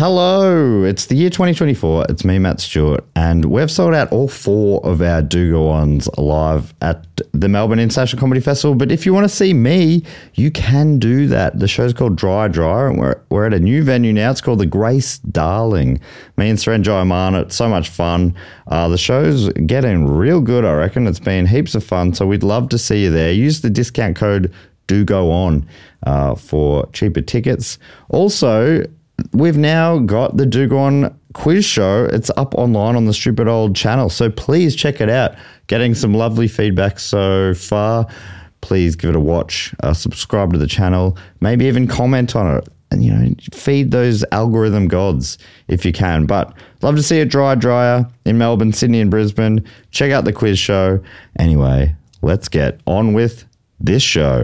Hello, it's the year 2024. It's me, Matt Stewart, and we've sold out all 4 of our Do Go Ons live at the Melbourne International Comedy Festival. But if you want to see me, you can do that. The show's called Dry, and we're at a new venue now. It's called the Grace Darling. Me and Surenjoy Aman, it's so much fun. The show's getting real good, I reckon. It's been heaps of fun, so we'd love to see you there. Use the discount code Do Go On for cheaper tickets. Also, we've now got the Do Go On quiz show. It's up online on the Stupid Old channel, so please check it out. Getting some lovely feedback so far. Please give it a watch. Subscribe to the channel. Maybe even comment on it. And, feed those algorithm gods if you can. But love to see a dryer in Melbourne, Sydney and Brisbane. Check out the quiz show. Anyway, let's get on with this show.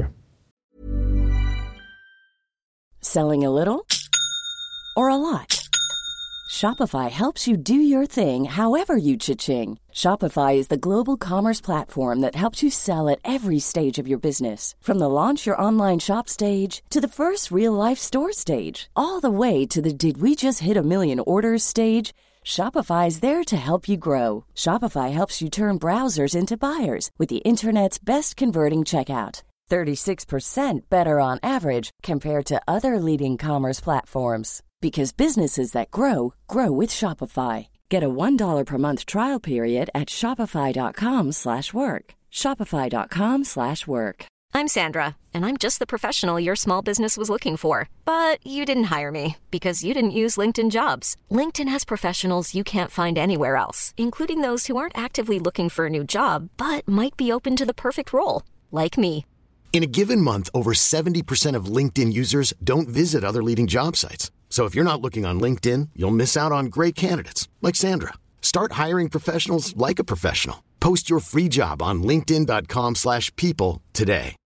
Selling a little or a lot? Shopify helps you do your thing however you cha-ching. Shopify is the global commerce platform that helps you sell at every stage of your business. From the launch your online shop stage to the first real-life store stage, all the way to the did we just hit a million orders stage. Shopify's there to help you grow. Shopify helps you turn browsers into buyers with the internet's best converting checkout. 36% better on average compared to other leading commerce platforms. Because businesses that grow, grow with Shopify. Get a $1 per month trial period at shopify.com/work. Shopify.com/work. I'm Sandra, and I'm just the professional your small business was looking for. But you didn't hire me because you didn't use LinkedIn Jobs. LinkedIn has professionals you can't find anywhere else, including those who aren't actively looking for a new job, but might be open to the perfect role, like me. In a given month, over 70% of LinkedIn users don't visit other leading job sites. So if you're not looking on LinkedIn, you'll miss out on great candidates like Sandra. Start hiring professionals like a professional. Post your free job on linkedin.com/people today.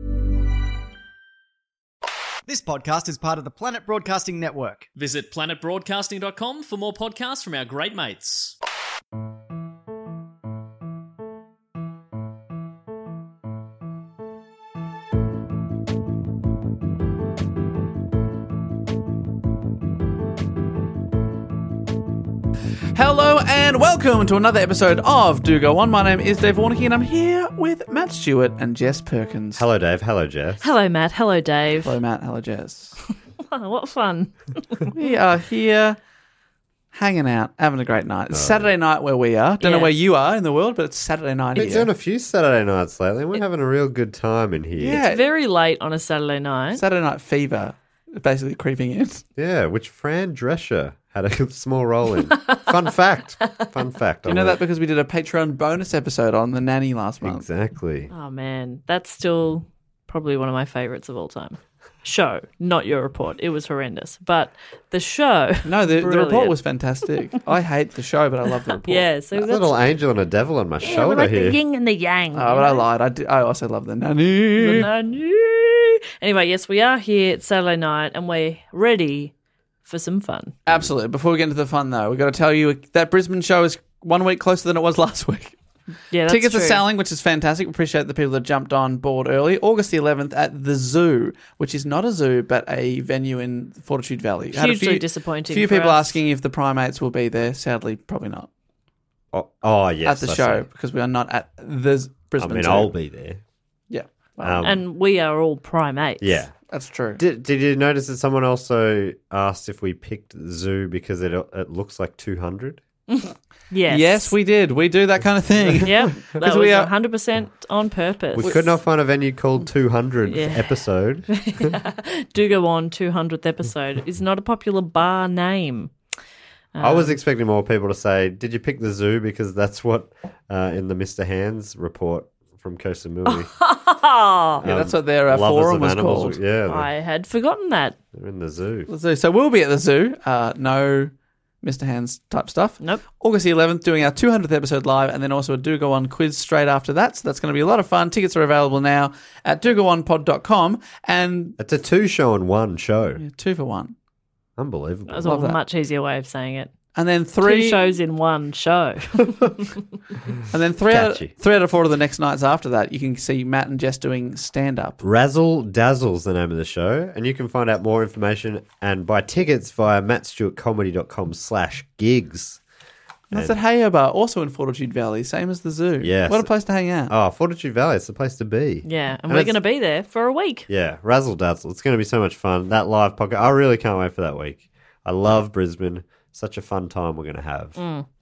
This podcast is part of the Planet Broadcasting Network. Visit planetbroadcasting.com for more podcasts from our great mates. Hello and welcome to another episode of Do Go On. My name is Dave Warnicky and I'm here with Matt Stewart and Jess Perkins. Hello, Dave. Hello, Jess. Hello, Matt. Hello, Dave. Hello, Matt. Hello, Jess. Wow, what fun. We are here hanging out, having a great night. It's Saturday night where we are. Don't know where you are in the world, but it's Saturday night We've here. done a few Saturday nights lately and we're having a real good time in here. Yeah. It's very late on a Saturday night. Saturday night fever is basically creeping in. Yeah, which Fran Drescher had a small role in. Fun fact. You know that because we did a Patreon bonus episode on The Nanny last month. Exactly. Oh, man. That's still probably one of my favourites of all time. Show, not your report. It was horrendous. But the show. No, the report was fantastic. I hate the show, but I love the report. Yeah. So a little angel and a devil on my shoulder like here. the yin and the yang. Oh, but I lied. I also love The Nanny. The nanny. Anyway, yes, we are here. It's Saturday night and we're ready for some fun. Absolutely. Before we get into the fun, though, we've got to tell you that Brisbane show is 1 week closer than it was last week. Yeah, that's Tickets true. are selling, which is fantastic. We appreciate the people that jumped on board early. August the 11th at the Zoo, which is not a zoo, but a venue in Fortitude Valley. Hugely disappointing. A few for people us. asking if the primates will be there. Sadly, probably not. Oh yes. At the I show, see. because we are not at the Brisbane Zoo. I'll be there. Yeah. And we are all primates. Yeah. That's true. Did you notice that someone also asked if we picked Zoo because it looks like 200? Yes. Yes, we did. We do that kind of thing. Yep. That was we are- 100% on purpose. We could not find a venue called 200 episode. Do Go On 200th episode is not a popular bar name. I was expecting more people to say, did you pick the Zoo because that's what in the Mr. Hands report from Koh Samui. Yeah, that's what their forum was called. Yeah, I had forgotten that. they're in the zoo. The zoo. So we'll be at the zoo. No Mr. Hands type stuff. Nope. August the 11th, doing our 200th episode live, and then also a Do Go On quiz straight after that. So that's going to be a lot of fun. Tickets are available now at dogoonpod.com. And It's a 2 show and 1 show. 2 for 1. Unbelievable. That was a much easier way of saying it. And then 2 shows in one show. And then three out of 4 of the next nights after that, you can see Matt and Jess doing stand-up. Razzle Dazzle's the name of the show, and you can find out more information and buy tickets via mattstewartcomedy.com/gigs. That's at Heyo Bar, also in Fortitude Valley, same as the zoo. Yes. What a place to hang out. Oh, Fortitude Valley, it's the place to be. Yeah, and we're going to be there for a week. Yeah, Razzle Dazzle. It's going to be so much fun. That live podcast, I really can't wait for that week. I love Brisbane. Such a fun time we're going to have.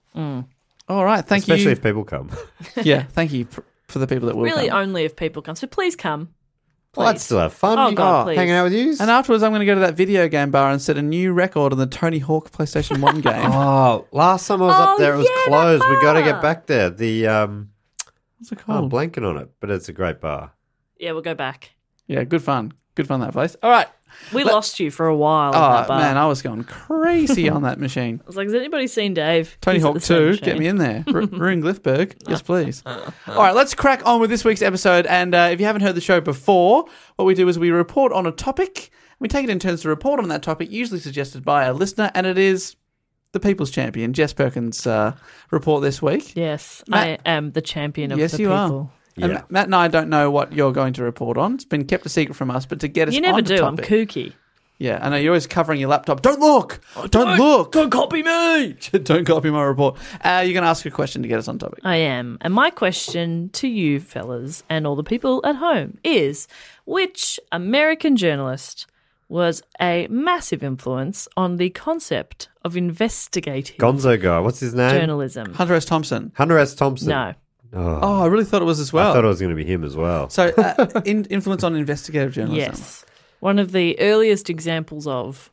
All right, thank you. Especially if people come. Yeah, thank you for the people that will Really come. only if people come. So please come. Well, I'd still have fun. Oh, God, please. Hanging out with you. And afterwards, I'm going to go to that video game bar and set a new record on the Tony Hawk PlayStation 1 game. Oh, last time I was up there, it was yeah, closed. that We got to bar. get back there. The What's it I'm called? blanking on it, but it's a great bar. Yeah, we'll go back. Yeah, good fun. Good fun, that place. All right. We lost you for a while at Oh, that bar. man, I was going crazy on that machine. I was like, has anybody seen Dave? Tony He's at Hawk the same 2, machine. get me in there. Ruin Gliffberg. Yes, please. All right, let's crack on with this week's episode. And if you haven't heard the show before, what we do is we report on a topic. We take it in turns to report on that topic, usually suggested by a listener, and it is the People's Champion, Jess Perkins' report this week. Yes, Matt- I am the champion of Yes, the you people. are. And Yeah. Matt and I don't know what you're going to report on. It's been kept a secret from us, but to get us You never on the do. topic. I'm kooky. Yeah, I know you're always covering your laptop. Don't look! Don't look! Don't copy me. Don't copy my report. You're going to ask a question to get us on topic. I am. And my question to you fellas and all the people at home is, which American journalist was a massive influence on the concept of investigative Gonzo guy. What's his name? journalism? Hunter S. Thompson. Hunter S. Thompson. No. Oh, I really thought it was as well. I thought it was going to be him as well. So, influence on investigative journalism. Yes. One of the earliest examples of,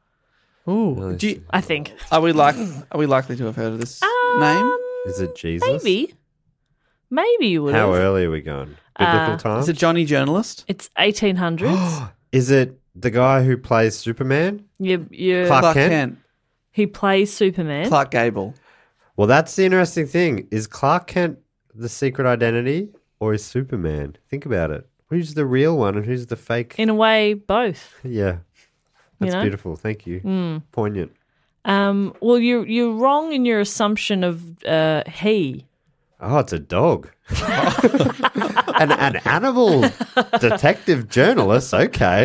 Ooh. I think. Are we likely to have heard of this name? Is it Jesus? Maybe. Maybe you would How have. early are we going? Biblical times? Is it Johnny Journalist? It's 1800s. Is it the guy who plays Superman? you Clark Kent? He plays Superman. Clark Gable. Well, that's the interesting thing. Is Clark Kent the secret identity or is Superman? Think about it. Who's the real one and who's the fake? In a way, both. Yeah. That's know? beautiful. Thank you. Poignant. Well, you're wrong in your assumption of he. Oh, it's a dog. an animal detective journalist. Okay.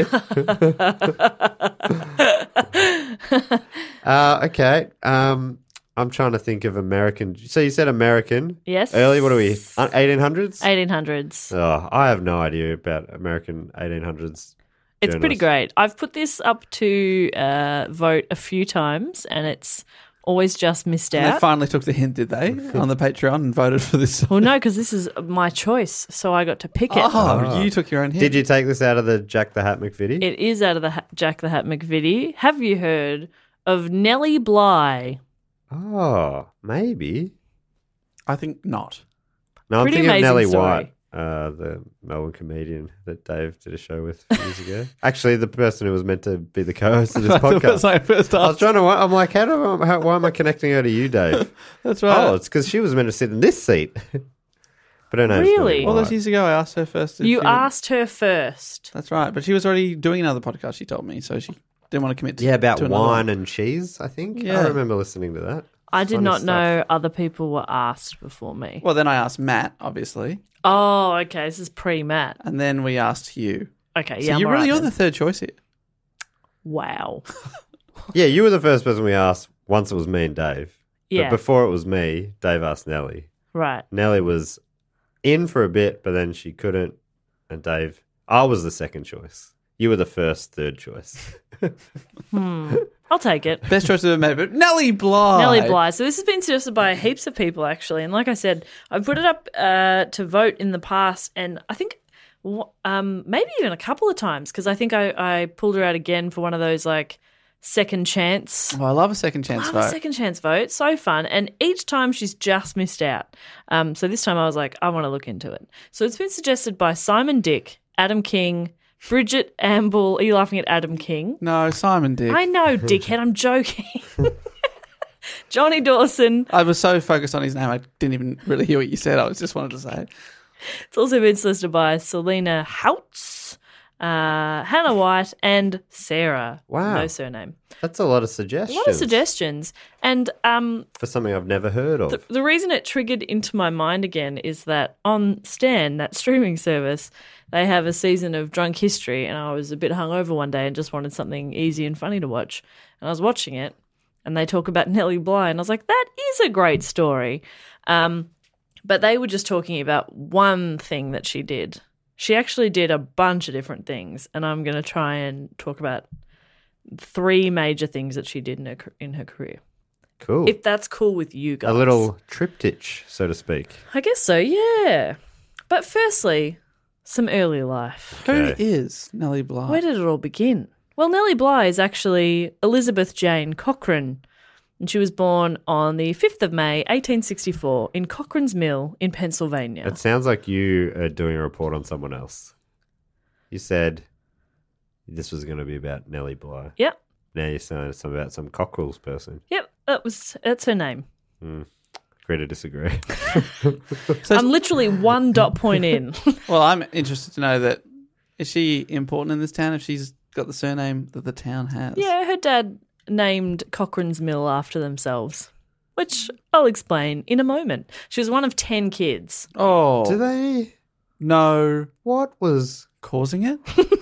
Okay. I'm trying to think of American. So you said American. Yes. Early, what are we? 1800s? 1800s. Oh, I have no idea about American 1800s. It's pretty journalists. great. I've put this up to vote a few times, and it's always just missed And they out. finally took the hint, did they, on the Patreon and voted for this? Well, no, because this is my choice, so I got to pick it. Oh, you took your own hint. Did you take this out of the Jack the Hat McVitie? It is out of the Jack the Hat McVitie. Have you heard of Nellie Bly? Oh, maybe. I think not. No, I'm Pretty thinking of amazing Nellie story. White, the Melbourne comedian that Dave did a show with years ago. Actually, the person who was meant to be the co-host of this That's podcast. what I first I was asked. trying to. I'm like, why am I connecting her to you, Dave? That's right. Oh, it's because she was meant to sit in this seat. But her name's Really? Nellie All White. those years ago, I asked her first. if You she- asked her first. That's right, but she was already doing another podcast, she told me, so she didn't want to commit to Yeah, about to another wine one. and cheese. I think. Yeah. I remember listening to that. I did Funny not stuff. know other people were asked before me. Well, then I asked Matt, obviously, Oh, okay. This is pre-Matt. and then we asked you. Okay, So yeah, you're I'm really alright on the then. third choice here. Wow. Yeah, you were the first person we asked. Once it was me and Dave. Yeah. But before it was me, Dave asked Nellie. Right. Nellie was in for a bit, but then she couldn't. And Dave, I was the second choice. You were the third choice. I'll take it. Best choice I've ever made, but Nellie Bly. Nellie Bly. So this has been suggested by heaps of people, actually. And like I said, I've put it up to vote in the past, and I think maybe even a couple of times, because I think I pulled her out again for one of those like second chance. Oh, I love a second chance Love vote. a second chance vote. So fun. And each time she's just missed out. So this time I was like, I want to look into it. So it's been suggested by Simon Dick, Adam King, Bridget Amble. Are you laughing at Adam King? No, Simon Dick. I know, dickhead. I'm joking. Johnny Dawson. I was so focused on his name, I didn't even really hear what you said. I just wanted to say it. It's also been solicited by Selena Houts, Hannah White, and Sarah. Wow. No surname. That's a lot of suggestions. A lot of suggestions. And For something I've never heard of. the reason it triggered into my mind again is that on Stan, that streaming service, they have a season of Drunk History, and I was a bit hungover one day and just wanted something easy and funny to watch. And I was watching it, and they talk about Nellie Bly, and I was like, that is a great story. But they were just talking about one thing that she did. She actually did a bunch of different things, and I'm going to try and talk about 3 major things that she did in her career. Cool. If that's cool with you guys. A little triptych, so to speak. I guess so, yeah. But firstly, some early life. Who Okay. is Nellie Bly? Where did it all begin? Well, Nellie Bly is actually Elizabeth Jane Cochrane, and she was born on the 5th of May, 1864, in Cochrane's Mill in Pennsylvania. It sounds like you are doing a report on someone else. You said this was going to be about Nellie Bly. Yep, Now you're saying it's about some cockerels person. yep, that's her name. Agree to disagree. I'm literally 1 dot point in. Well, I'm interested to know that is she important in this town if she's got the surname that the town has? Yeah, her dad named Cochrane's Mill after themselves, which I'll explain in a moment. She was one of 10 kids. Oh, Do they? no. What was? Causing it?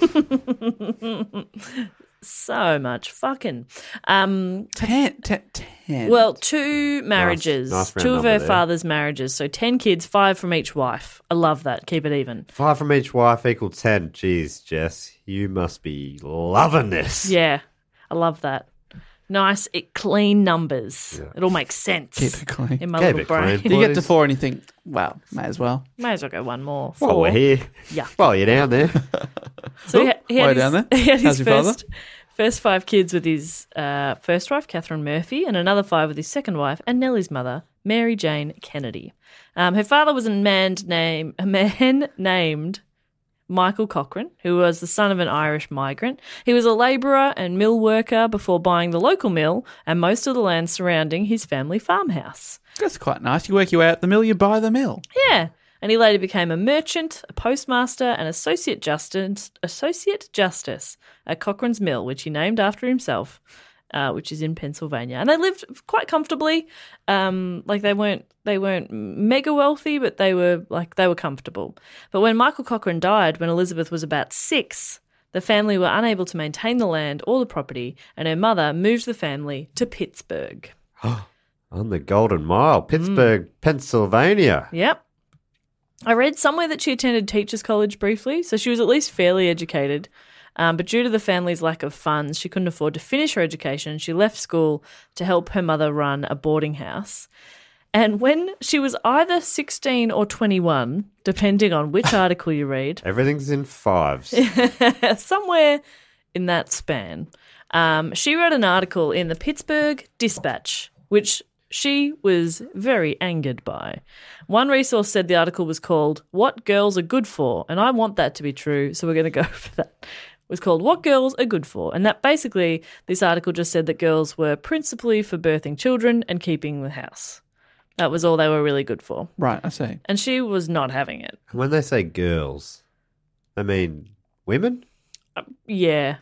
So much fucking. 10. Well, 2 marriages, nice round 2 of number her there. father's marriages. So 10 kids, 5 from each wife. I love that. Keep it even. 5 from each wife equal 10. Jeez, Jess, you must be loving this. Yeah, I love that. Nice, clean numbers. It all makes sense. Keep it clean. In my Keep little it brain. clean. You get to Please. 4 and you think, wow, may as well. May as well go one more. 4. While we're here. Yeah. While you're down there. So he Why had down there? He had How's his your father? first 5 kids with his first wife, Catherine Murphy, and another 5 with his second wife and Nellie's mother, Mary Jane Kennedy. Her father was a man named Michael Cochrane, who was the son of an Irish migrant. He was a labourer and mill worker before buying the local mill and most of the land surrounding his family farmhouse. That's quite nice. You work your way out the mill, you buy the mill. Yeah. And he later became a merchant, a postmaster, and associate justice at Cochrane's Mill, which he named after himself, which is in Pennsylvania. And they lived quite comfortably. Like they weren't mega wealthy, but they were comfortable. But when Michael Cochrane died, when Elizabeth was about 6, the family were unable to maintain the land or the property, and her mother moved the family to Pittsburgh. On the Golden Mile, Pittsburgh, Pennsylvania. Yep. I read somewhere that she attended teachers' college briefly, so she was at least fairly educated. But due to the family's lack of funds, she couldn't afford to finish her education. She left school to help her mother run a boarding house. And when she was either 16 or 21, depending on which article you read, Everything's in 5s. somewhere in that span, she wrote an article in the Pittsburgh Dispatch, which she was very angered by. One resource said the article was called What Girls Are Good For, and I want that to be true, so we're going to go for that. It was called What Girls Are Good For, and that basically, this article just said that girls were principally for birthing children and keeping the house. That was all they were really good for. Right, I see. And she was not having it. When they say girls, I mean women? Yeah.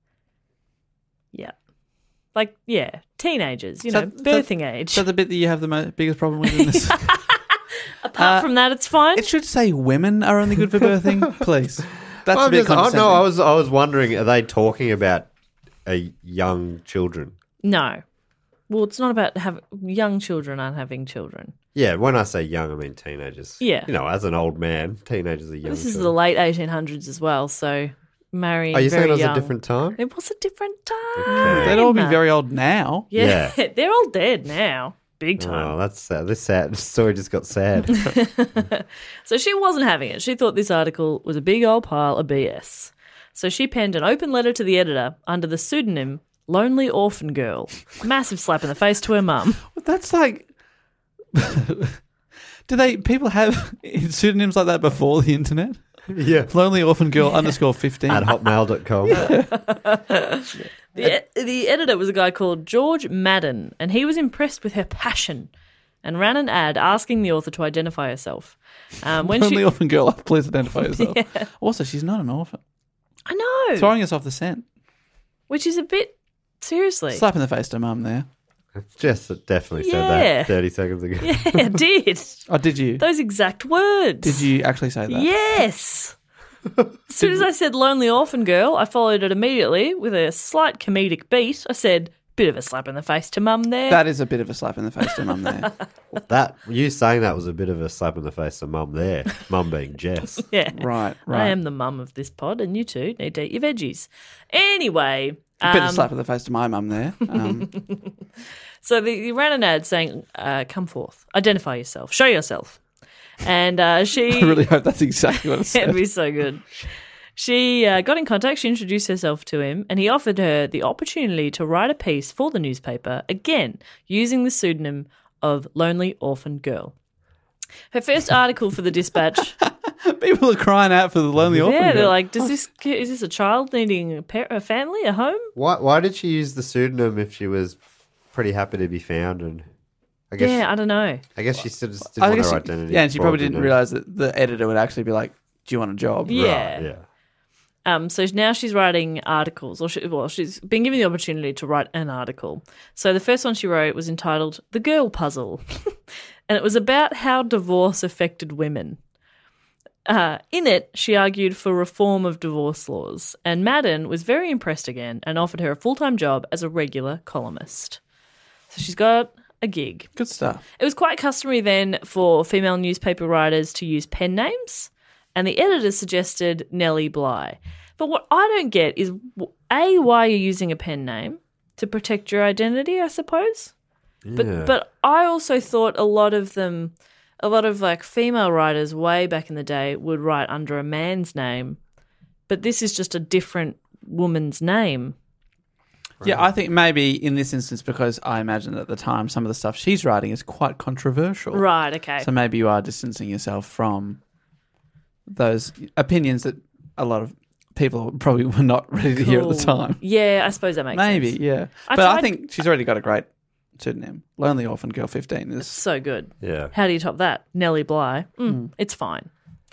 Yeah. Like, yeah, teenagers, So- birthing age. So the bit that you have the biggest problem with in this? Apart from that, it's fine. It should say women are only good for birthing, please. That's a bit condescending. I was wondering, are they talking about young children? No. Well, it's not about young children aren't having children. Yeah, when I say young, I mean teenagers. Yeah. You know, as an old man, teenagers are young. This is the children. late 1800s as well, so marrying Are you very saying it was young. a different time? It was a different time. Okay. They'd all be very old now. Yeah, Yeah. they're all dead now. Big Oh, time. that's sad. This story just got sad. So she wasn't having it. She thought this article was a big old pile of BS. So she penned an open letter to the editor under the pseudonym Lonely Orphan Girl. Massive slap in the face to her mum. That's like... Do people have pseudonyms like that before the internet? yeah. Lonely Orphan Girl _15. At hotmail.com. The editor was a guy called George Madden, and he was impressed with her passion and ran an ad asking the author to identify herself. When Lonely she, Orphan Girl, please identify yourself. Also, she's not an orphan. I know. Throwing us off the scent. Which is a bit, seriously. Slap in the face to Mum there. Jess definitely said Yeah. that 30 seconds ago. Yeah, I did. Oh, did you? Those exact words. Did you actually say that? Yes. As soon as I said lonely orphan girl, I followed it immediately with a slight comedic beat. I said, bit of a slap in the face to Mum there. That is a bit of a slap in the face to Mum there. That you saying that was a bit of a slap in the face to Mum there. Mum being Jess. Yeah. Right. I am the mum of this pod, and you two need to eat your veggies. Anyway. A bit of a slap in the face to my mum there. So they ran an ad saying, come forth, identify yourself, show yourself. And she... I really hope that's exactly what it said. It'd be so good. She got in contact, she introduced herself to him, and he offered her the opportunity to write a piece for the newspaper, again, using the pseudonym of Lonely Orphan Girl. Her first article for the Dispatch... People are crying out for the lonely orphan. Yeah, they're girl. like, is this a child needing a family, a home? Why did she use the pseudonym if she was pretty happy to be found? And I guess Yeah, I don't know. I guess she still just I didn't want guess her she- identity. Yeah, and she probably formed, didn't realise that the editor would actually be like, do you want a job? Yeah. Right, yeah. So now she's writing articles, or she's been given the opportunity to write an article. So the first one she wrote was entitled "The Girl Puzzle," and it was about how divorce affected women. In it, she argued for reform of divorce laws, and Madden was very impressed again and offered her a full-time job as a regular columnist. So she's got a gig. Good stuff. It was quite customary then for female newspaper writers to use pen names, and the editor suggested Nellie Bly. But what I don't get is, A, why you're using a pen name? To protect your identity, I suppose? Yeah. But I also thought a lot of like female writers way back in the day would write under a man's name, but this is just a different woman's name. Yeah, I think maybe in this instance, because I imagine at the time some of the stuff she's writing is quite controversial. Right, okay. So maybe you are distancing yourself from those opinions that a lot of people probably were not ready to hear at the Cool. time. Yeah, I suppose that makes Maybe, sense. yeah. I But I tried- think she's already got a great pseudonym. Lonely Orphan Girl 15 is... So good. Yeah. How do you top that? Nellie Bly. It's fine.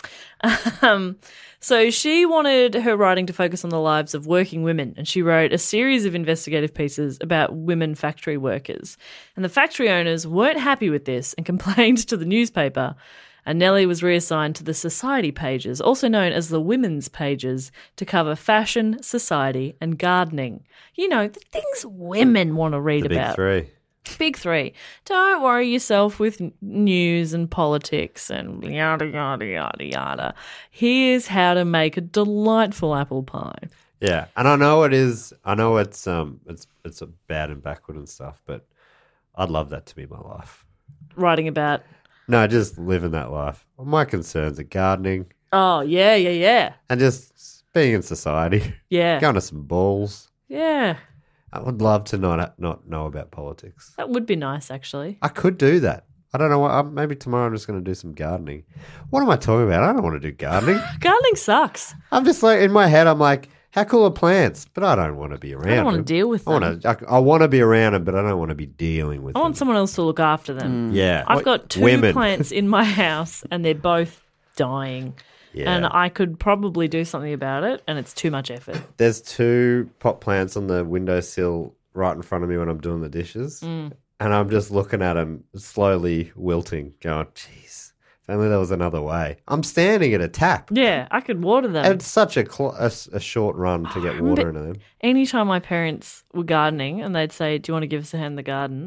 So she wanted her writing to focus on the lives of working women, and she wrote a series of investigative pieces about women factory workers. And the factory owners weren't happy with this and complained to the newspaper. And Nellie was reassigned to the society pages, also known as the women's pages, to cover fashion, society, and gardening. You know, the things women want to read The big about. three. Big three. Don't worry yourself with news and politics and yada, yada, yada, yada. Here's how to make a delightful apple pie. Yeah, and I know it is. I know it's a bad and backward and stuff, but I'd love that to be my life. Writing about, No, just living that life. My concerns are gardening oh, yeah. and just being in society, Yeah. going to some balls. Yeah. I would love to not know about politics. That would be nice, actually. I could do that. I don't know what. Maybe tomorrow I'm just going to do some gardening. What am I talking about? I don't want to do gardening. Gardening sucks. I'm just like in my head. I'm like, how cool are plants? But I don't want to be around. I don't want to them. deal with them. I want to be around them, but I don't want to be dealing with I them. want someone else to look after them. Yeah, I've got two women. plants in my house, and they're both dying. Yeah. And I could probably do something about it, and it's too much effort. There's 2 pot plants on the windowsill right in front of me when I'm doing the dishes. And I'm just looking at them slowly wilting, going, jeez, if only there was another way. I'm standing at a tap. Yeah, I could water them. It's such a short run to get water into them. Anytime my parents were gardening and they'd say, do you want to give us a hand in the garden?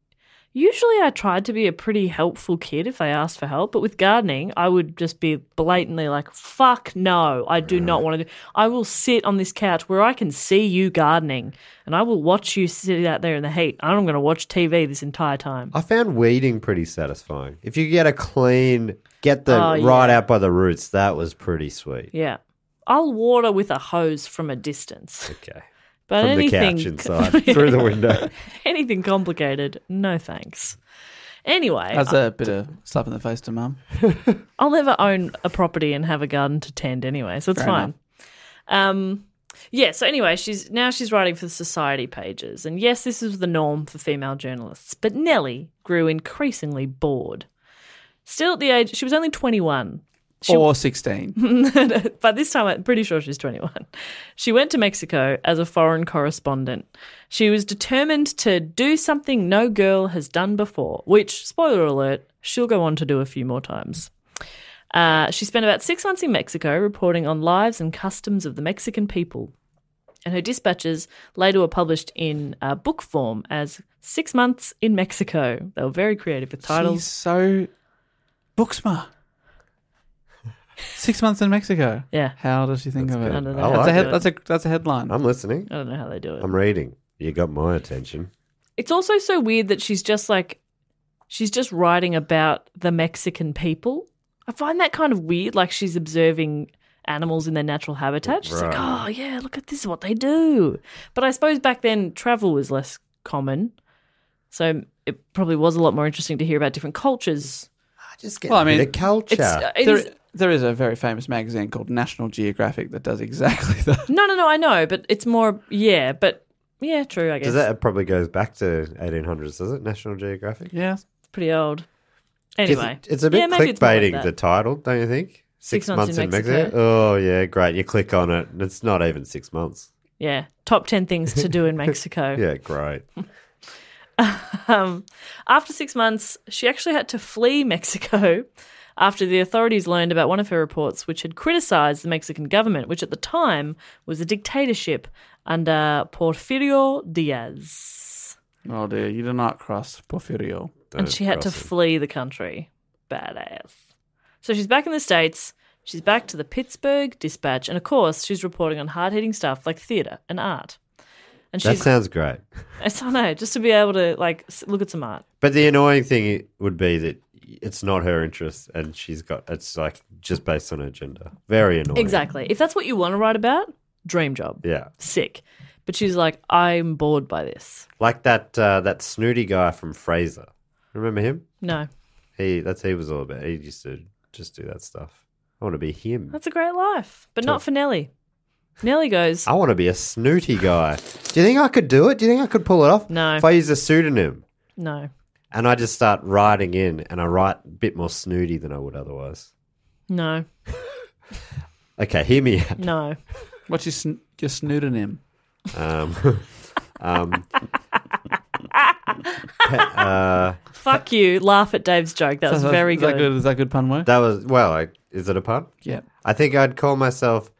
I tried to be a pretty helpful kid if they asked for help, but with gardening, I would just be blatantly like, fuck no, I do not want to do. I will sit on this couch where I can see you gardening and I will watch you sit out there in the heat. I'm going to watch TV this entire time. I found weeding pretty satisfying. If you get get the Oh, yeah. right out by the roots, that was pretty sweet. Yeah. I'll water with a hose from a distance. Okay. But From anything, the couch inside, through the window. anything complicated, no thanks. Anyway, That's a bit of slap in the face to Mum. I'll never own a property and have a garden to tend anyway, so it's Fair fine. So anyway, she's writing for the society pages. And yes, this is the norm for female journalists. But Nellie grew increasingly bored. Still at the age, she was only 21 Or 16. But this time I'm pretty sure she's 21. She went to Mexico as a foreign correspondent. She was determined to do something no girl has done before, which, spoiler alert, she'll go on to do a few more times. She spent about 6 months in Mexico reporting on lives and customs of the Mexican people. And her dispatches later were published in book form as 6 Months in Mexico. They were very creative with titles. She's so book smart. 6 months in Mexico. Yeah. How does she think of it? I don't know. I like it. That's a headline. I'm listening. I don't know how they do it. I'm reading. You got my attention. It's also so weird that she's just writing about the Mexican people. I find that kind of weird, like she's observing animals in their natural habitat. She's like, oh, yeah, look at this is what they do. But I suppose back then travel was less common, so it probably was a lot more interesting to hear about different cultures. Just get a bit of culture. There is a very famous magazine called National Geographic that does exactly that. No, I know, but it's more, true, I guess. It probably goes back to 1800s, does it? National Geographic? Yeah. It's pretty old. Anyway. It's a bit maybe it's more like clickbaiting, that. the title, don't you think? 6 months in Mexico. Oh, yeah, great. You click on it, and it's not even 6 months. Yeah, top 10 things to do in Mexico. Yeah, great. After 6 months, she actually had to flee Mexico after the authorities learned about one of her reports, which had criticised the Mexican government, which at the time was a dictatorship under Porfirio Diaz. Oh, dear. You do not cross Porfirio. And she had to flee the country. Badass. So she's back in the States. She's back to the Pittsburgh Dispatch. And, of course, she's reporting on hard-hitting stuff like theatre and art. And That sounds great. I know, just to be able to, look at some art. But the annoying thing would be that it's not her interest, and it's just based on her gender. Very annoying. Exactly. If that's what you want to write about, dream job. Yeah. Sick. But she's like, I'm bored by this. Like that snooty guy from Frasier. Remember him? No. He was all about. He used to just do that stuff. I want to be him. That's a great life. But not for Nelly. Nelly goes, I want to be a snooty guy. Do you think I could do it? Do you think I could pull it off? No. If I use a pseudonym no. and I just start writing in and I write a bit more snooty than I would otherwise. No. Okay, hear me out. No. What's your pseudonym? Fuck you. Laugh at Dave's joke. That was very Is good. Is that good pun word? That was, is it a pun? Yeah. I think I'd call myself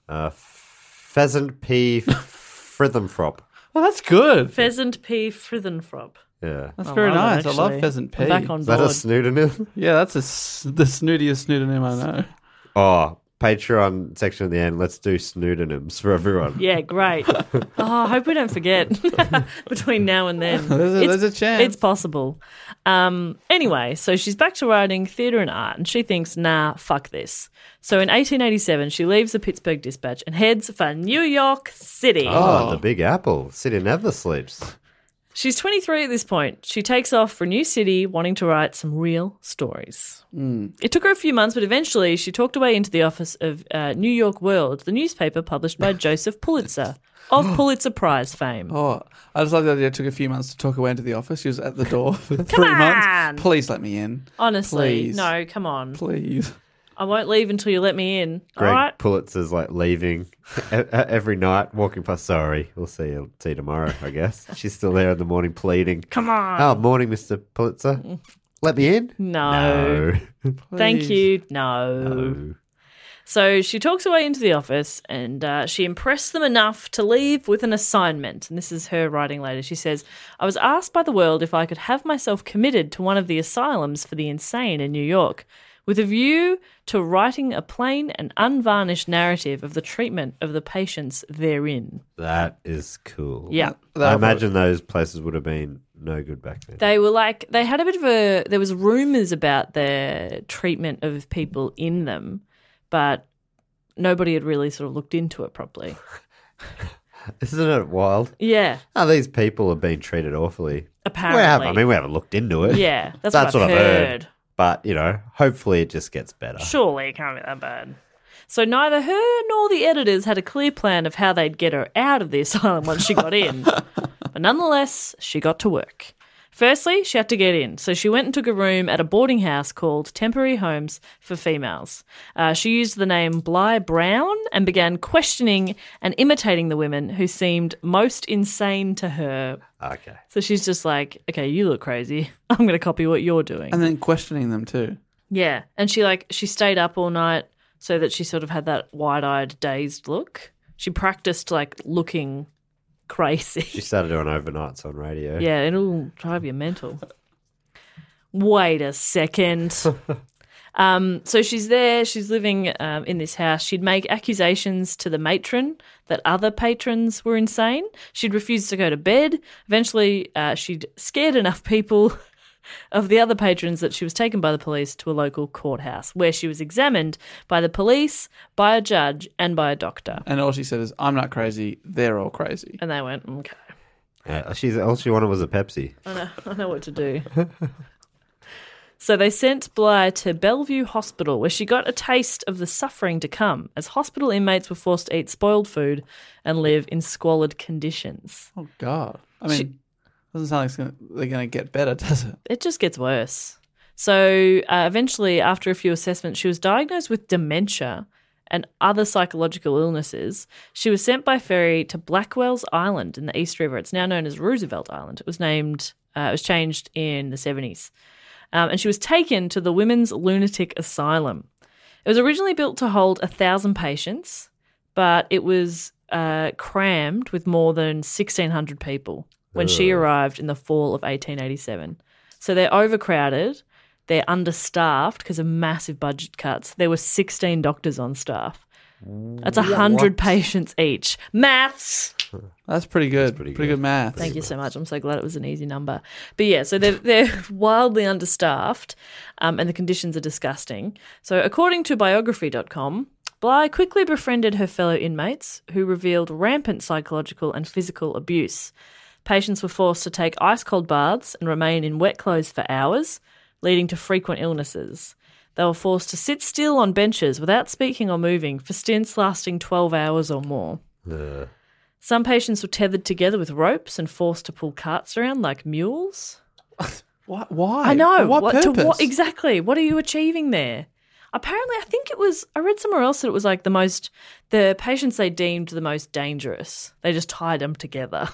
Pheasant P. Frithemfrop. Well, that's good. Pheasant P. Frithenfrop. Yeah. That's I very love it, nice. I love actually. Pheasant P. I'm back on Is that a board. pseudonym? Yeah, that's the snootiest pseudonym I know. Oh, Patreon section at the end. Let's do pseudonyms for everyone. Yeah, great. I hope we don't forget between now and then. There's a chance. It's possible. Anyway, so she's back to writing theatre and art, and she thinks, nah, fuck this. So in 1887, she leaves the Pittsburgh Dispatch and heads for New York City. Oh, the Big Apple. City never sleeps. She's 23 at this point. She takes off for a new city, wanting to write some real stories. It took her a few months, but eventually she talked her way into the office of New York World, the newspaper published by Joseph Pulitzer, of Pulitzer Prize fame. Oh, I just like the idea it took a few months to talk her way into the office. She was at the door for 3 months. on! Please let me in. Honestly, Please. no, come on. Please. I won't leave until you let me in. Greg All right? Pulitzer's leaving every night, walking past. Sorry, we'll see you tomorrow, I guess. She's still there in the morning pleading. Come on. Oh, morning, Mr. Pulitzer. Let me in? No. Thank Please. you. No. So she talks her way into the office and she impressed them enough to leave with an assignment. And this is her writing later. She says, I was asked by the world if I could have myself committed to one of the asylums for the insane in New York, with a view to writing a plain and unvarnished narrative of the treatment of the patients therein. That is cool. Yeah. I imagine those places would have been no good back then. They were they had a bit of there was rumours about their treatment of people in them, but nobody had really sort of looked into it properly. Isn't it wild? Yeah, Oh, these people have been treated awfully. apparently. We haven't looked into it. Yeah, that's That's what what I've I've heard. heard. But, hopefully it just gets better. Surely it can't be that bad. So neither her nor the editors had a clear plan of how they'd get her out of the asylum once she got in. But nonetheless, she got to work. Firstly, she had to get in, so she went and took a room at a boarding house called Temporary Homes for Females. She used the name Bly Brown and began questioning and imitating the women who seemed most insane to her. Okay. So she's just like, okay, you look crazy. I'm going to copy what you're doing. And then questioning them too. Yeah, and she stayed up all night so that she sort of had that wide-eyed, dazed look. She practiced like looking crazy. She started doing overnights on radio. Yeah, it'll drive you mental. Wait a second. So she's there. She's living in this house. She'd make accusations to the matron that other patrons were insane. She'd refuse to go to bed. Eventually, she'd scared enough people of the other patrons that she was taken by the police to a local courthouse where she was examined by the police, by a judge, and by a doctor. And all she said is, I'm not crazy, they're all crazy. And they went, okay. All she wanted was a Pepsi. I know what to do. So they sent Bly to Bellevue Hospital, where she got a taste of the suffering to come, as hospital inmates were forced to eat spoiled food and live in squalid conditions. Oh, God. I mean, doesn't sound like they're going to get better, does it? It just gets worse. So eventually, after a few assessments, she was diagnosed with dementia and other psychological illnesses. She was sent by ferry to Blackwell's Island in the East River. It's now known as Roosevelt Island. It was changed in the 70s. And she was taken to the Women's Lunatic Asylum. It was originally built to hold 1,000 patients, but it was crammed with more than 1,600 people when she arrived in the fall of 1887. So they're overcrowded, they're understaffed because of massive budget cuts. There were 16 doctors on staff. That's 100 patients each. Maths! That's pretty good. Pretty good math. Thank you so much. I'm so glad it was an easy number. But yeah, so they're wildly understaffed and the conditions are disgusting. So according to biography.com, Bly quickly befriended her fellow inmates who revealed rampant psychological and physical abuse. Patients were forced to take ice-cold baths and remain in wet clothes for hours, leading to frequent illnesses. They were forced to sit still on benches without speaking or moving for stints lasting 12 hours or more. Some patients were tethered together with ropes and forced to pull carts around like mules. What? Why? I know. For what purpose? Exactly. What are you achieving there? Apparently, I read somewhere else that it was like the patients they deemed the most dangerous. They just tied them together.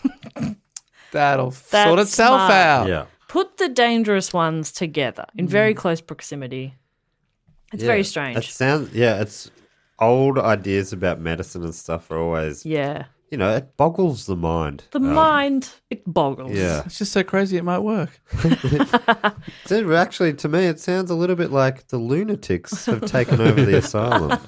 That'll sort itself smart. out. Yeah. Put the dangerous ones together in very close proximity. It's very strange. It's old ideas about medicine and stuff are always, it boggles the mind. The mind, it boggles. Yeah. It's just so crazy it might work. Actually, to me, it sounds a little bit like the lunatics have taken over the asylum.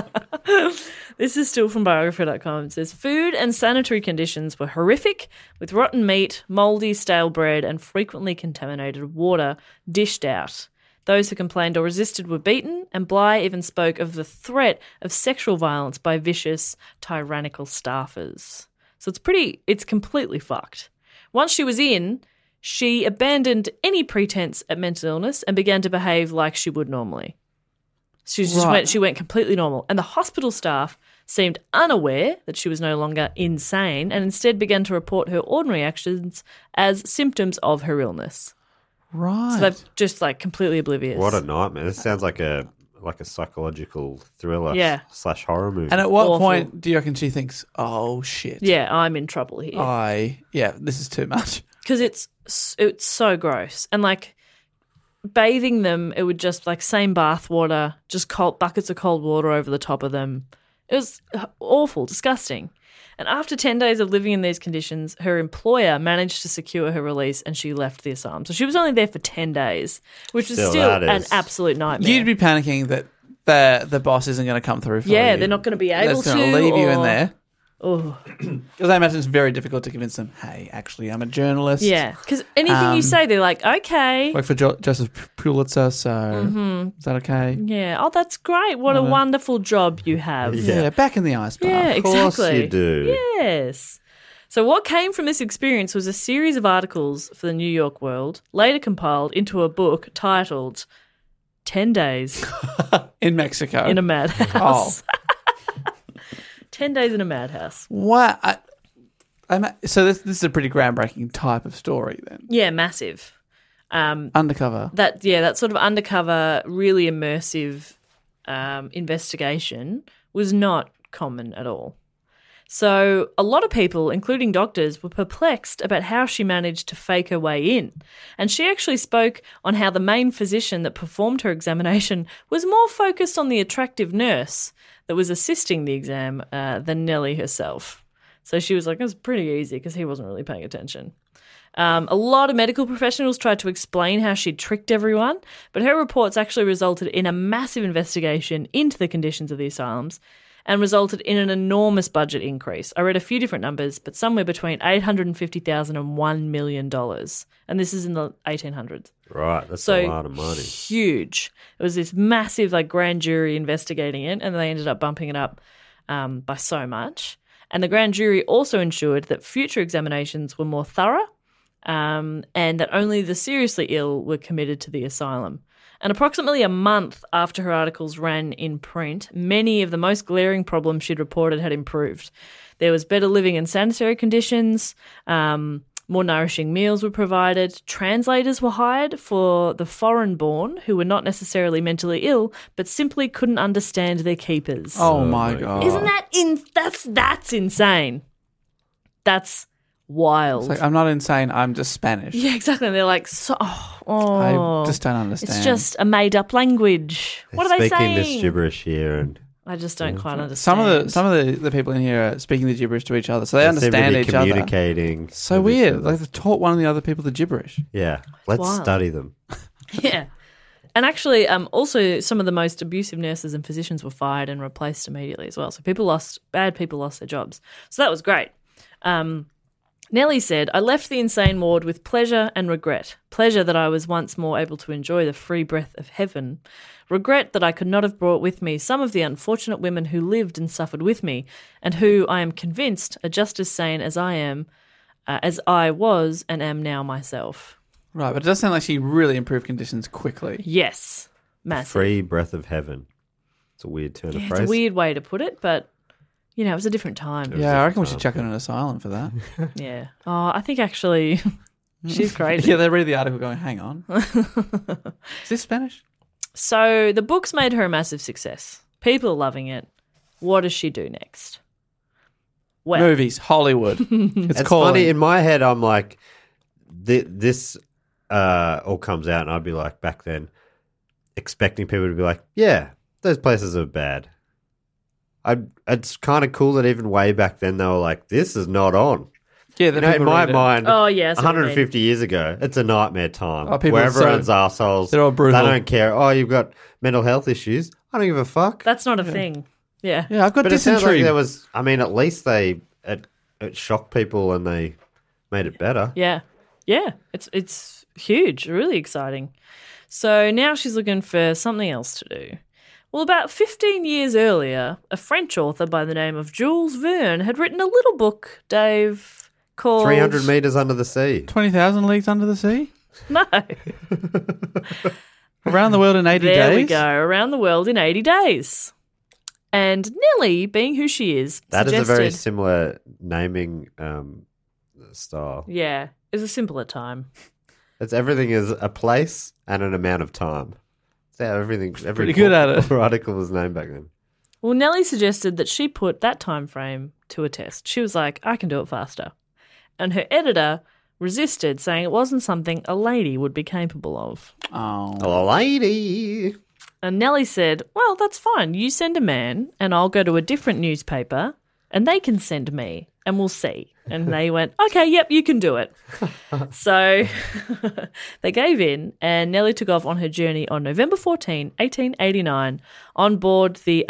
This is still from biography.com. It says, food and sanitary conditions were horrific, with rotten meat, mouldy, stale bread, and frequently contaminated water dished out. Those who complained or resisted were beaten, and Bly even spoke of the threat of sexual violence by vicious, tyrannical staffers. So it's completely fucked. Once she was in, she abandoned any pretense at mental illness and began to behave like she would normally. She went completely normal. And the hospital staff seemed unaware that she was no longer insane and instead began to report her ordinary actions as symptoms of her illness. Right. So they're just like completely oblivious. What a nightmare. This sounds like a psychological thriller / horror movie. And at what point do you reckon she thinks, oh, shit. Yeah, I'm in trouble here. This is too much. Because it's so gross. And like bathing them, it would just like same bath water, just buckets of cold water over the top of them. It was awful, disgusting. And after 10 days of living in these conditions, her employer managed to secure her release and she left the asylum. So she was only there for 10 days, which is still an absolute nightmare. You'd be panicking that the boss isn't going to come through for you. Yeah, they're not going to be able to. They're going to leave you in there. Oh. Because I imagine it's very difficult to convince them, hey, actually, I'm a journalist. Yeah, because anything you say, they're like, okay. Work for Joseph Pulitzer, so is that okay? Yeah. Oh, that's great. What a wonderful job you have. Yeah, back in the ice bath. Yeah, exactly. Of course you do. Yes. So what came from this experience was a series of articles for the New York World, later compiled into a book titled 10 Days in Mexico. In a Madhouse. Oh. 10 Days in a Madhouse. What? So this is a pretty groundbreaking type of story then. Yeah, massive. Undercover. That sort of undercover, really immersive investigation was not common at all. So a lot of people, including doctors, were perplexed about how she managed to fake her way in. And she actually spoke on how the main physician that performed her examination was more focused on the attractive nurse that was assisting the exam than Nellie herself. So she was like, it was pretty easy because he wasn't really paying attention. A lot of medical professionals tried to explain how she tricked everyone, but her reports actually resulted in a massive investigation into the conditions of the asylums and resulted in an enormous budget increase. I read a few different numbers, but somewhere between $850,000 and $1 million. And this is in the 1800s. Right, that's a lot of money. Huge. It was this massive grand jury investigating it, and they ended up bumping it up by so much. And the grand jury also ensured that future examinations were more thorough and that only the seriously ill were committed to the asylum. And approximately a month after her articles ran in print, many of the most glaring problems she'd reported had improved. There was better living and sanitary conditions, more nourishing meals were provided, translators were hired for the foreign-born who were not necessarily mentally ill but simply couldn't understand their keepers. Oh my God. Isn't that that's insane? That's wild. It's like, I'm not insane, I'm just Spanish. Yeah, exactly. And they're like, I just don't understand. It's just a made-up language. What are they saying? Speaking this gibberish here, and I just don't quite understand. Some of the people in here are speaking the gibberish to each other, so they understand each other. Communicating. So weird. Like they've taught one of the other people the gibberish. Yeah, let's study them. Yeah. And actually, also some of the most abusive nurses and physicians were fired and replaced immediately as well. So bad people lost their jobs. So that was great. Nellie said, I left the insane ward with pleasure and regret. Pleasure that I was once more able to enjoy the free breath of heaven. Regret that I could not have brought with me some of the unfortunate women who lived and suffered with me, and who, I am convinced, are just as sane as I was and am now myself. Right, but it does sound like she really improved conditions quickly. Yes, massive. Free breath of heaven. It's a weird turn of phrase. It's a weird way to put it, but... You know, it was a different time. Yeah, I reckon we should chuck her in an asylum for that. Yeah. Oh, I think actually she's crazy. Yeah, they read the article going, hang on. Is this Spanish? So the book's made her a massive success. People are loving it. What does she do next? Well, movies, Hollywood. It's funny. In my head, I'm like, this all comes out, and I'd be like, back then, expecting people to be like, yeah, those places are bad. It's kind of cool that even way back then they were like, this is not on. Yeah, in my mind, oh, yes, 150 years ago, it's a nightmare time people where everyone's assholes. They're all brutal. They don't care. Oh, you've got mental health issues. I don't give a fuck. That's not a thing. Yeah. Yeah, I've got but dysentery. It sounds like there was, I mean, at least it shocked people and they made it better. Yeah. Yeah. It's huge, really exciting. So now she's looking for something else to do. Well, about 15 years earlier, a French author by the name of Jules Verne had written a little book, Dave, called... 300 metres under the sea. 20,000 leagues under the sea? No. Around the world in 80 days? There we go. Around the world in 80 days. And Nellie, being who she is, That suggested, is a very similar naming style. Yeah. It's a simpler time. Everything is a place and an amount of time. Yeah, every pretty good at it. Article was named back then. Well, Nellie suggested that she put that time frame to a test. She was like, I can do it faster. And her editor resisted, saying it wasn't something a lady would be capable of. Oh. A lady. And Nellie said, well, that's fine. You send a man and I'll go to a different newspaper and they can send me and we'll see. And they went, okay, yep, you can do it. So they gave in and Nellie took off on her journey on November 14, 1889, on board the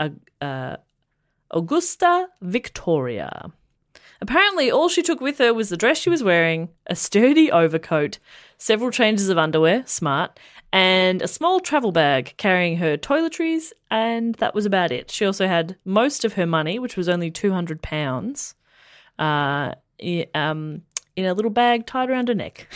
Augusta Victoria. Apparently, all she took with her was the dress she was wearing, a sturdy overcoat, several changes of underwear, smart, and a small travel bag carrying her toiletries, and that was about it. She also had most of her money, which was only £200, in a little bag tied around her neck.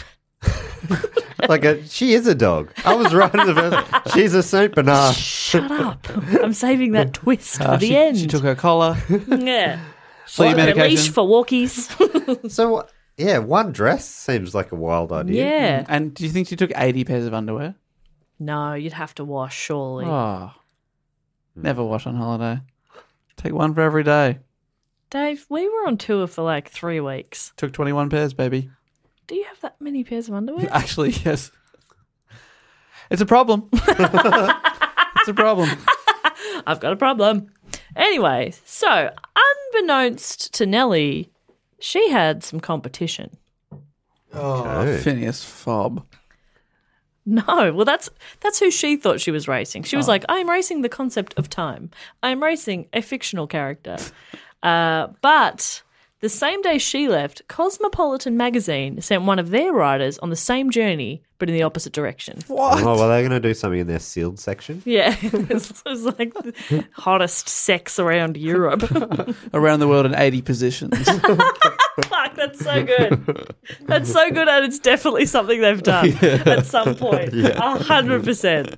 She is a dog. I was right in the first. She's a Saint Bernard. Shut up. I'm saving that twist for the end. She took her collar. Yeah. Flea A medication. leash for walkies. So, yeah, one dress seems like a wild idea. Yeah. And do you think she took 80 pairs of underwear? No, you'd have to wash, surely. Oh. Never wash on holiday. Take one for every day. Dave, we were on tour for like 3 weeks. Took 21 pairs, baby. Do you have that many pairs of underwear? Actually, yes. It's a problem. It's a problem. I've got a problem. Anyway, so unbeknownst to Nellie, she had some competition. Oh, Phineas Fob. No, well, that's who she thought she was racing. She was like, I'm racing the concept of time. I'm racing a fictional character. But the same day she left, Cosmopolitan magazine sent one of their riders on the same journey, but in the opposite direction. What? Oh, well, they're going to do something in their sealed section. Yeah, it was like the hottest sex around Europe. Around the world in 80 positions. Fuck, that's so good. That's so good, and it's definitely something they've done at some point. 100%.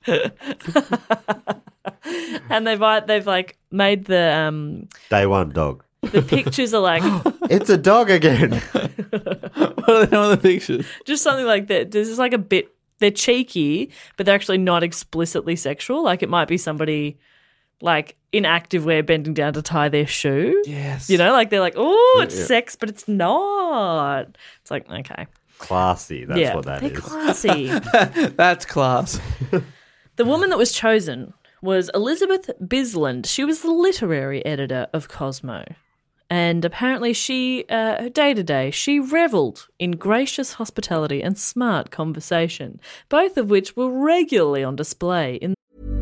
And they've like made the Day one dog. the pictures are like It's a dog again. What are the other pictures? just something like that. This is like a bit. They're cheeky, but they're actually not explicitly sexual. Like it might be somebody like in activewear bending down to tie their shoe. Yes. You know, like they're like, oh, it's sex, but it's not. It's like, okay. Classy. That's what that they're is. classy. That's class. The woman that was chosen was Elizabeth Bisland. She was the literary editor of Cosmo. And apparently she, day-to-day, she revelled in gracious hospitality and smart conversation, both of which were regularly on display in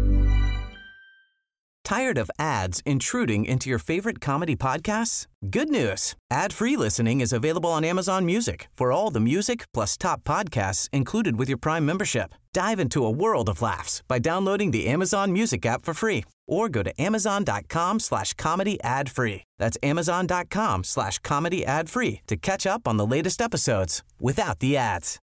Tired of ads intruding into your favorite comedy podcasts? Good news. Ad-free listening is available on Amazon Music for all the music plus top podcasts included with your Prime membership. Dive into a world of laughs by downloading the Amazon Music app for free or go to amazon.com/comedy ad-free. That's amazon.com/comedy ad-free to catch up on the latest episodes without the ads.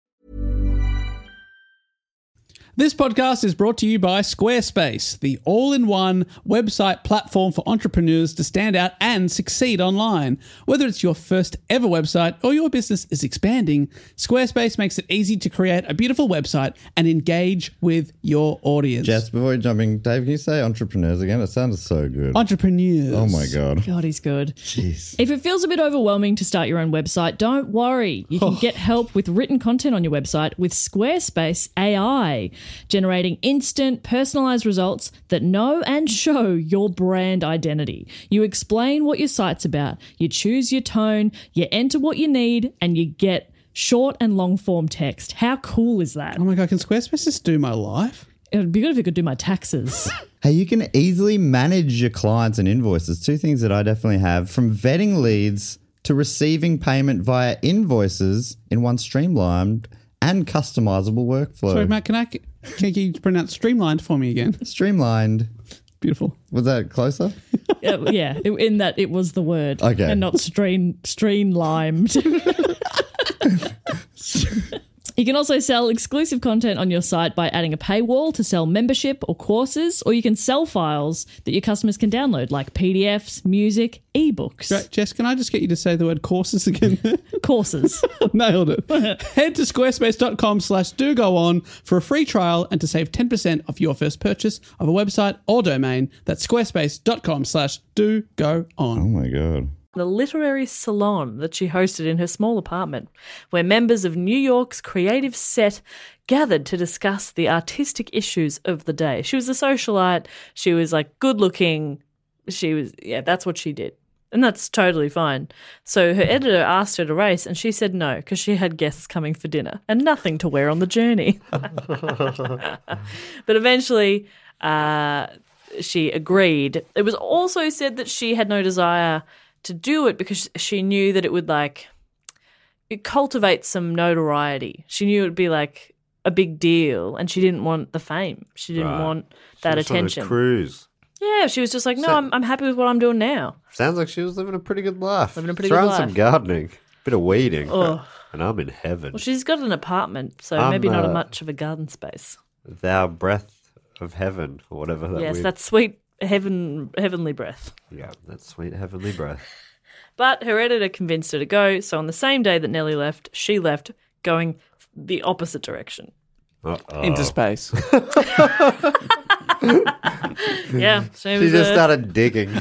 This podcast is brought to you by Squarespace, the all-in-one website platform for entrepreneurs to stand out and succeed online. Whether it's your first ever website or your business is expanding, Squarespace makes it easy to create a beautiful website and engage with your audience. Jess, before you jumping, Dave, can you say entrepreneurs again? It sounded so good. Entrepreneurs. Oh my God. God, he's good. Jeez. If it feels a bit overwhelming to start your own website, don't worry. You can get help with written content on your website with Squarespace AI, generating instant, personalized results that know and show your brand identity. You explain what your site's about, you choose your tone, you enter what you need, and you get short and long form text. How cool is that? Oh my God, can Squarespace just do my life? It would be good if it could do my taxes. Hey, you can easily manage your clients and invoices. Two things that I definitely have, from vetting leads to receiving payment via invoices in one streamlined and customizable workflow. Sorry, Matt, can you pronounce streamlined for me again? Streamlined. Beautiful. Was that closer? Yeah, in that it was the word. Okay. And not streamlined. You can also sell exclusive content on your site by adding a paywall to sell membership or courses, or you can sell files that your customers can download, like PDFs, music, ebooks. Great. Jess, can I just get you to say the word courses again? Courses. Nailed it. Head to squarespace.com/do-go-on for a free trial and to save 10% off your first purchase of a website or domain. That's squarespace.com/do-go-on. Oh my God. the literary salon that she hosted in her small apartment, where members of New York's creative set gathered to discuss the artistic issues of the day. She was a socialite. She was like good looking. That's what she did. And that's totally fine. So her editor asked her to race and she said no because she had guests coming for dinner and nothing to wear on the journey. But eventually she agreed. It was also said that she had no desire to do it because she knew that it would it cultivate some notoriety. She knew it would be like a big deal and she didn't want the fame. She didn't want that attention. On a cruise. Yeah, she was just like, no, I'm happy with what I'm doing now. Sounds like she was living a pretty good life. Living a pretty Throwing good life. some gardening, bit of weeding, Oh. and I'm in heaven. Well, she's got an apartment, so maybe not much of a garden space. Thou breath of heaven, or whatever that Yes, weird- that's sweet heavenly breath. Yeah, that sweet heavenly breath. But her editor convinced her to go, so on the same day that Nellie left, she left, going the opposite direction. Into space. Yeah. She just started digging.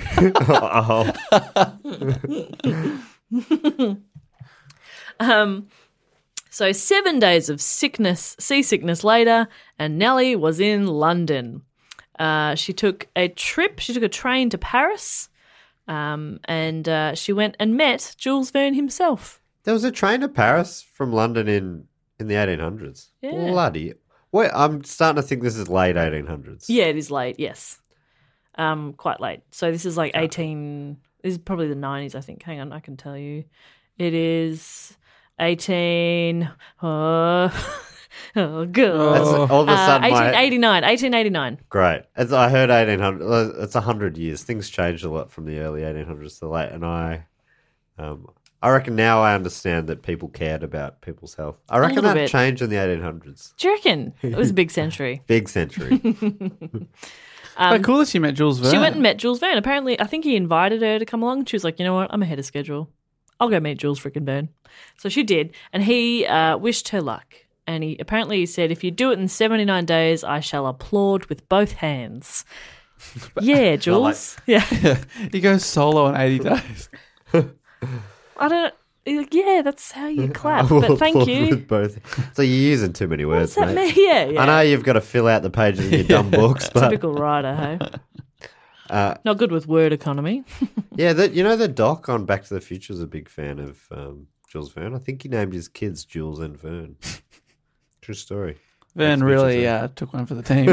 So 7 days of seasickness later, and Nellie was in London. She took a train to Paris, and she went and met Jules Verne himself. There was a train to Paris from London in the 1800s. Yeah. Bloody. Wait, I'm starting to think this is late 1800s. Yeah, it is late, yes. Quite late. So this is like 18... This is probably the 90s, I think. Hang on, I can tell you. It is 18... Oh, God. That's all of a sudden 1889. Great. As I heard 1800. It's 100 years. Things changed a lot from the early 1800s to the late, and I reckon now I understand that people cared about people's health. I reckon that changed in the 1800s. Do you reckon? It was a big century. Big century. Quite cool that she met Jules Verne. She went and met Jules Verne. Apparently, I think he invited her to come along. She was like, you know what? I'm ahead of schedule. I'll go meet Jules freaking Verne. So she did, and he wished her luck. And he apparently said, if you do it in 79 days, I shall applaud with both hands. Yeah, Jules. Yeah. He goes solo in 80 days. I don't... Yeah, that's how you clap. But thank you. With both. So you're using too many words, What's that mate. mean? Yeah. I know you've got to fill out the pages in your dumb books, but Typical writer, hey? Not good with word economy. yeah, the doc on Back to the Future is a big fan of Jules Verne. I think he named his kids Jules and Verne. True story. Verne really took one for the team.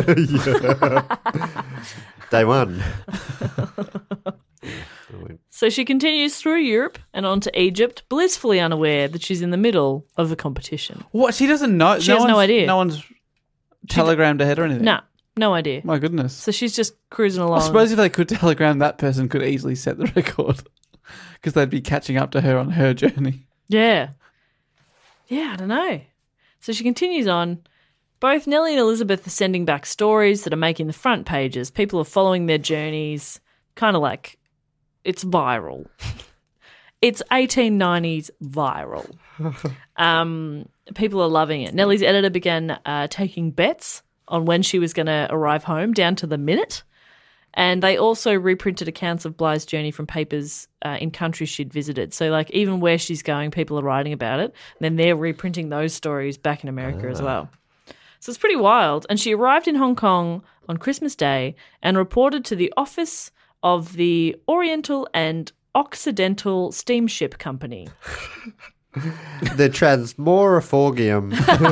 Day one. So she continues through Europe and on to Egypt, blissfully unaware that she's in the middle of a competition. What? She doesn't know? She has no idea. No one's telegrammed ahead or anything? Nah, no idea. My goodness. So she's just cruising along. I suppose if they could telegram, that person could easily set the record because they'd be catching up to her on her journey. Yeah. Yeah, I don't know. So she continues on. Both Nellie and Elizabeth are sending back stories that are making the front pages. People are following their journeys, kind of like it's viral. It's 1890s viral. People are loving it. Nellie's editor began taking bets on when she was going to arrive home down to the minute. And they also reprinted accounts of Bligh's journey from papers in countries she'd visited. So, like, even where she's going, people are writing about it. And then they're reprinting those stories back in America as well. So it's pretty wild. And she arrived in Hong Kong on Christmas Day and reported to the office of the Oriental and Occidental Steamship Company. The Transmoriforgium.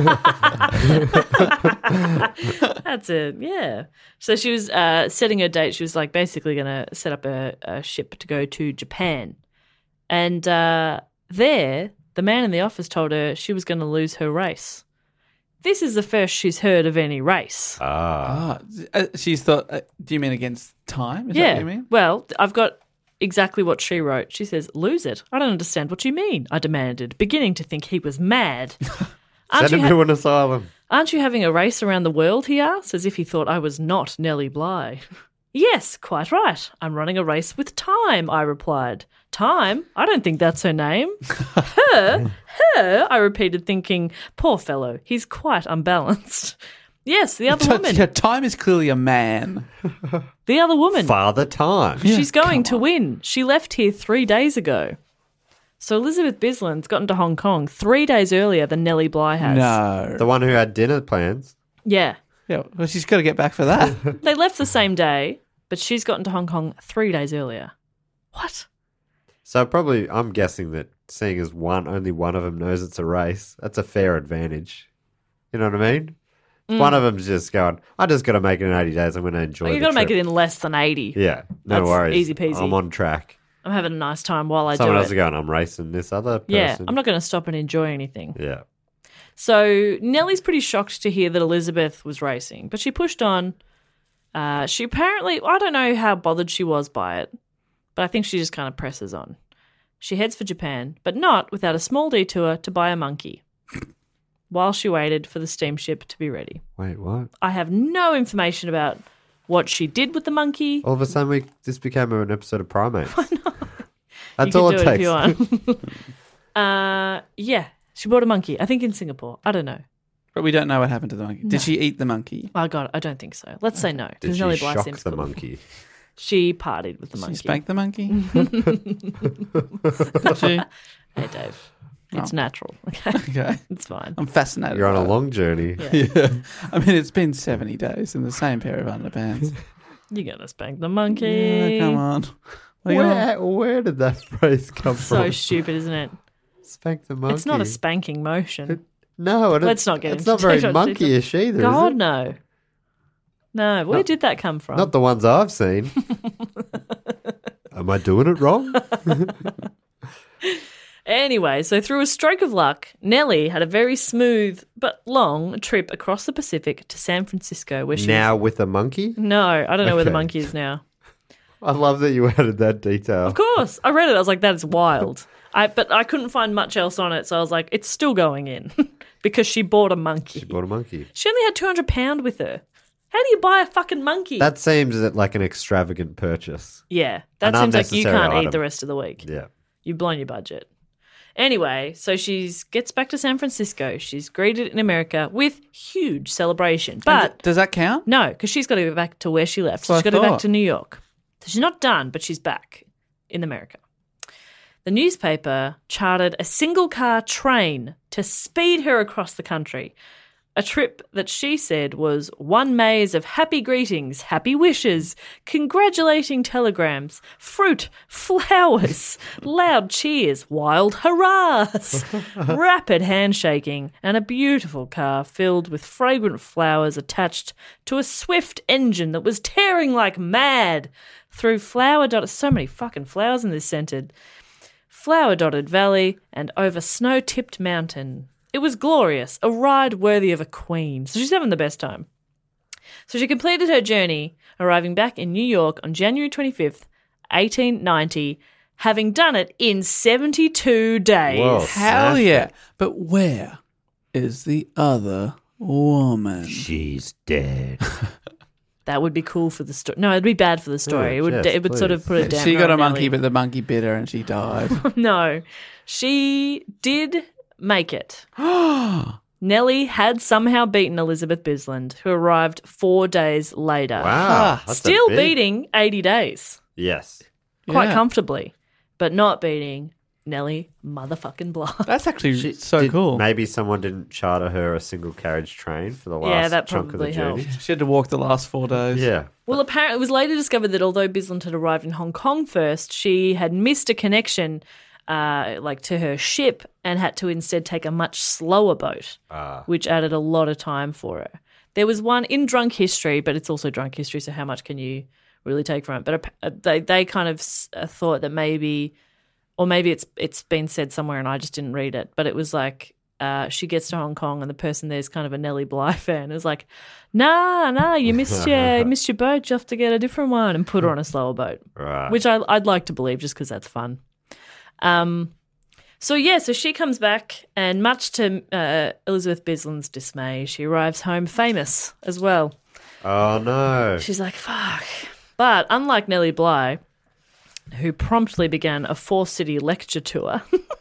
That's it, yeah. So she was setting her date. She was like basically going to set up a ship to go to Japan. And there, the man in the office told her she was going to lose her race. This is the first she's heard of any race. She's thought, do you mean against time? Is that Yeah. what you mean? Well, I've got exactly what she wrote. She says, lose it? I don't understand what you mean, I demanded, beginning to think he was mad. Send him to an asylum. Aren't you having a race around the world, he asked, as if he thought I was not Nellie Bly. Yes, quite right. I'm running a race with Time, I replied. Time? I don't think that's her name. Her, I repeated, thinking, poor fellow, he's quite unbalanced. Yes, the other woman. Yeah, Time is clearly a man. The other woman. Father Time. She's going to win. She left here 3 days ago. So Elizabeth Bisland's gotten to Hong Kong 3 days earlier than Nellie Bly has. No. The one who had dinner plans. Yeah. Yeah, well, she's got to get back for that. They left the same day, but she's gotten to Hong Kong 3 days earlier. What? So probably, I'm guessing that seeing as only one of them knows it's a race, that's a fair advantage. You know what I mean? One of them's just going, I just got to make it in 80 days. I'm going to enjoy it. You've got to make it in less than 80. Yeah, no That's worries. easy peasy. I'm on track. I'm having a nice time while I Someone do else it. is going, I'm racing this other person. Yeah, I'm not going to stop and enjoy anything. Yeah. So Nellie's pretty shocked to hear that Elizabeth was racing, but she pushed on. She apparently, I don't know how bothered she was by it, but I think she just kind of presses on. She heads for Japan, but not without a small detour to buy a monkey while she waited for the steamship to be ready. Wait, what? I have no information about what she did with the monkey. All of a sudden, this became an episode of Primate. That's you all can it do it if you takes. want. Yeah, she bought a monkey. I think in Singapore. I don't know. But we don't know what happened to the monkey. Did she eat the monkey? Oh God, I don't think so. Let's say no. Did Because she Nellie Bly shock seems the cool. monkey? She partied with the monkey. She spanked the monkey? Did she? Hey, Dave. It's natural. Okay. Okay. It's fine. I'm fascinated. You're on by a it. long journey. Yeah. I mean, it's been 70 days in the same pair of underpants. You're going to spank the monkey. Yeah, come on. Where did that phrase come So from? stupid, isn't it? Spank the monkey. It's not a spanking motion. No, Let's not get it's into not very too much monkeyish either, God, is it? no. No, where did that come from? Not the ones I've seen. Am I doing it wrong? Anyway, so through a stroke of luck, Nellie had a very smooth but long trip across the Pacific to San Francisco, where she Now with a monkey? No, I don't know where the Okay. monkey is now. I love that you added that detail. Of course, I read it. I was like, that is wild. But I couldn't find much else on it, so I was like, it's still going in because she bought a monkey. She bought a monkey. She only had £200 with her. How do you buy a fucking monkey? That seems like an extravagant purchase. Yeah, that An seems like you unnecessary can't eat item. the rest of the week. Yeah. You've blown your budget. Anyway, so she gets back to San Francisco. She's greeted in America with huge celebration. But does that count? No, because she's got to go back to where she left. That's what She's got I to go back thought. to New York. So she's not done, but she's back in America. The newspaper chartered a single-car train to speed her across the country. A trip that she said was one maze of happy greetings, happy wishes, congratulating telegrams, fruit, flowers, loud cheers, wild hurrahs, rapid handshaking, and a beautiful car filled with fragrant flowers attached to a swift engine that was tearing like mad through so many fucking flowers in this flower-dotted valley and over snow-tipped mountain. It was glorious, a ride worthy of a queen. So she's having the best time. So she completed her journey, arriving back in New York on January 25th, 1890, having done it in 72 days. Whoa. Hell yeah. But where is the other woman? She's dead. That would be cool for the story. No, it'd be bad for the story. Yeah, it would sort of put it down. She got a monkey, but the monkey bit her and she died. No, she did make it. Nellie had somehow beaten Elizabeth Bisland, who arrived 4 days later. Wow. that's a Still big- beating 80 days. Yes. Quite Yeah. comfortably, but not beating Nellie motherfucking Bly. That's actually so Did- cool. Maybe someone didn't charter her a single carriage train for the last Yeah, that chunk of the probably journey. helped. She had to walk the last 4 days. Yeah. Well, apparently, it was later discovered that although Bisland had arrived in Hong Kong first, she had missed a connection to her ship and had to instead take a much slower boat, which added a lot of time for her. There was one in Drunk History, but it's also Drunk History, so how much can you really take from it? But they kind of thought that maybe, or maybe it's been said somewhere and I just didn't read it, but it was like she gets to Hong Kong and the person there's kind of a Nellie Bly fan. It was like, nah, you missed your boat. You have to get a different one, and put her on a slower boat, Right. which I'd like to believe just because that's fun. So she comes back, and much to Elizabeth Bisland's dismay, she arrives home famous as well. Oh, no. She's like, fuck. But unlike Nellie Bly, who promptly began a 4-city lecture tour,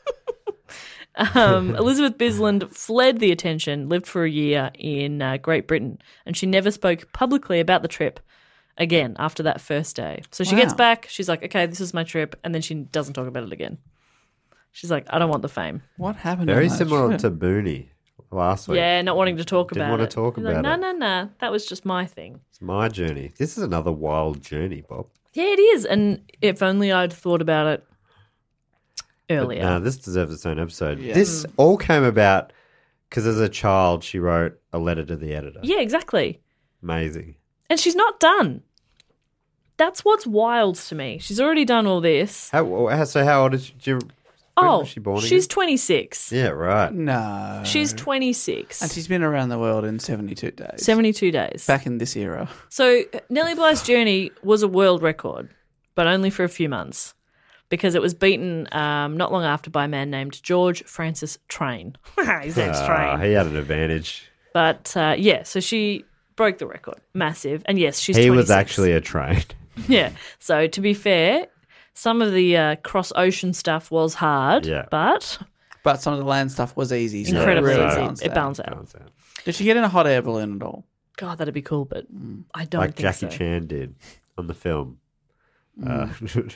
Elizabeth Bisland fled the attention, lived for a year in Great Britain, and she never spoke publicly about the trip again after that first day. So she gets Wow. back, she's like, okay, this is my trip, and then she doesn't talk about it again. She's like, I don't want the fame. What happened? Very on that similar trip? to Booney last week. Yeah, not wanting to talk Didn't about want it. to talk She's about like, it. No, that was just my thing. It's my journey. This is another wild journey, Bob. Yeah, it is, and if only I'd thought about it earlier. No, this deserves its own episode. Yeah. This all came about because as a child she wrote a letter to the editor. Yeah, exactly. Amazing. And she's not done. That's what's wild to me. She's already done all this. How old is she? When was she born she's again? 26. Yeah, right. No. She's 26. And she's been around the world in 72 days. 72 days. Back in this era. So Nellie Bly's journey was a world record, but only for a few months, because it was beaten not long after by a man named George Francis Train. His name's Train. He had an advantage. But so she broke the record. Massive. And yes, she's He 26. was actually a train. Yeah. So to be fair, Some of the cross-ocean stuff was hard, Yeah. but But some of the land stuff was easy. So incredibly really easy. balanced It out. balanced out. Did she get in a hot air balloon at all? God, that'd be cool, but I don't Like think Jackie so. Chan did on the film. I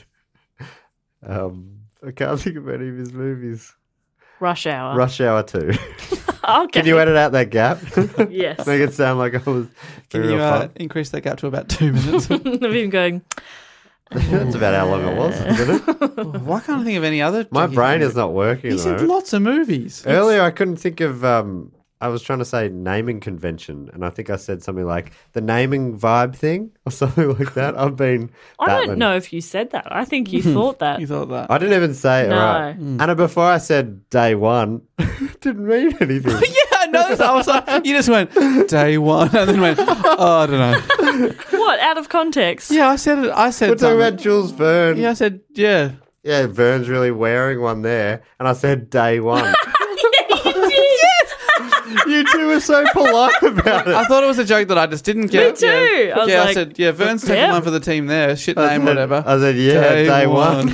can't think of any of his movies. Rush Hour. Rush Hour 2. Okay. Can you edit out that gap? Yes. Make it sound like I was Can doing you real fun. increase that gap to about 2 minutes? of him going, That's about how long it was, isn't it? Why can't I think of any other? My Jackie brain Chan is not working. He at the said moment. lots of movies. Earlier, I couldn't think of. I was trying to say naming convention, and I think I said something like the naming vibe thing or something like that. I've been. I don't battling. know if you said that. I think you thought that. You thought that? I didn't even say it No. right. Anna, before I said day one, didn't mean anything. Yeah, I know. I was like, you just went day one, and then went, oh, I don't know. What? Out of context? Yeah, I said it. I said We're talking something. about Jules Verne. Yeah, I said yeah. Yeah, Verne's really wearing one there, and I said day one. You two were so polite about it. I thought it was a joke that I just didn't get. Me too. Yeah, I was I like, said, yeah, Vern's taking yeah. one for the team there. Shit I name, said- whatever. I said, yeah, day one.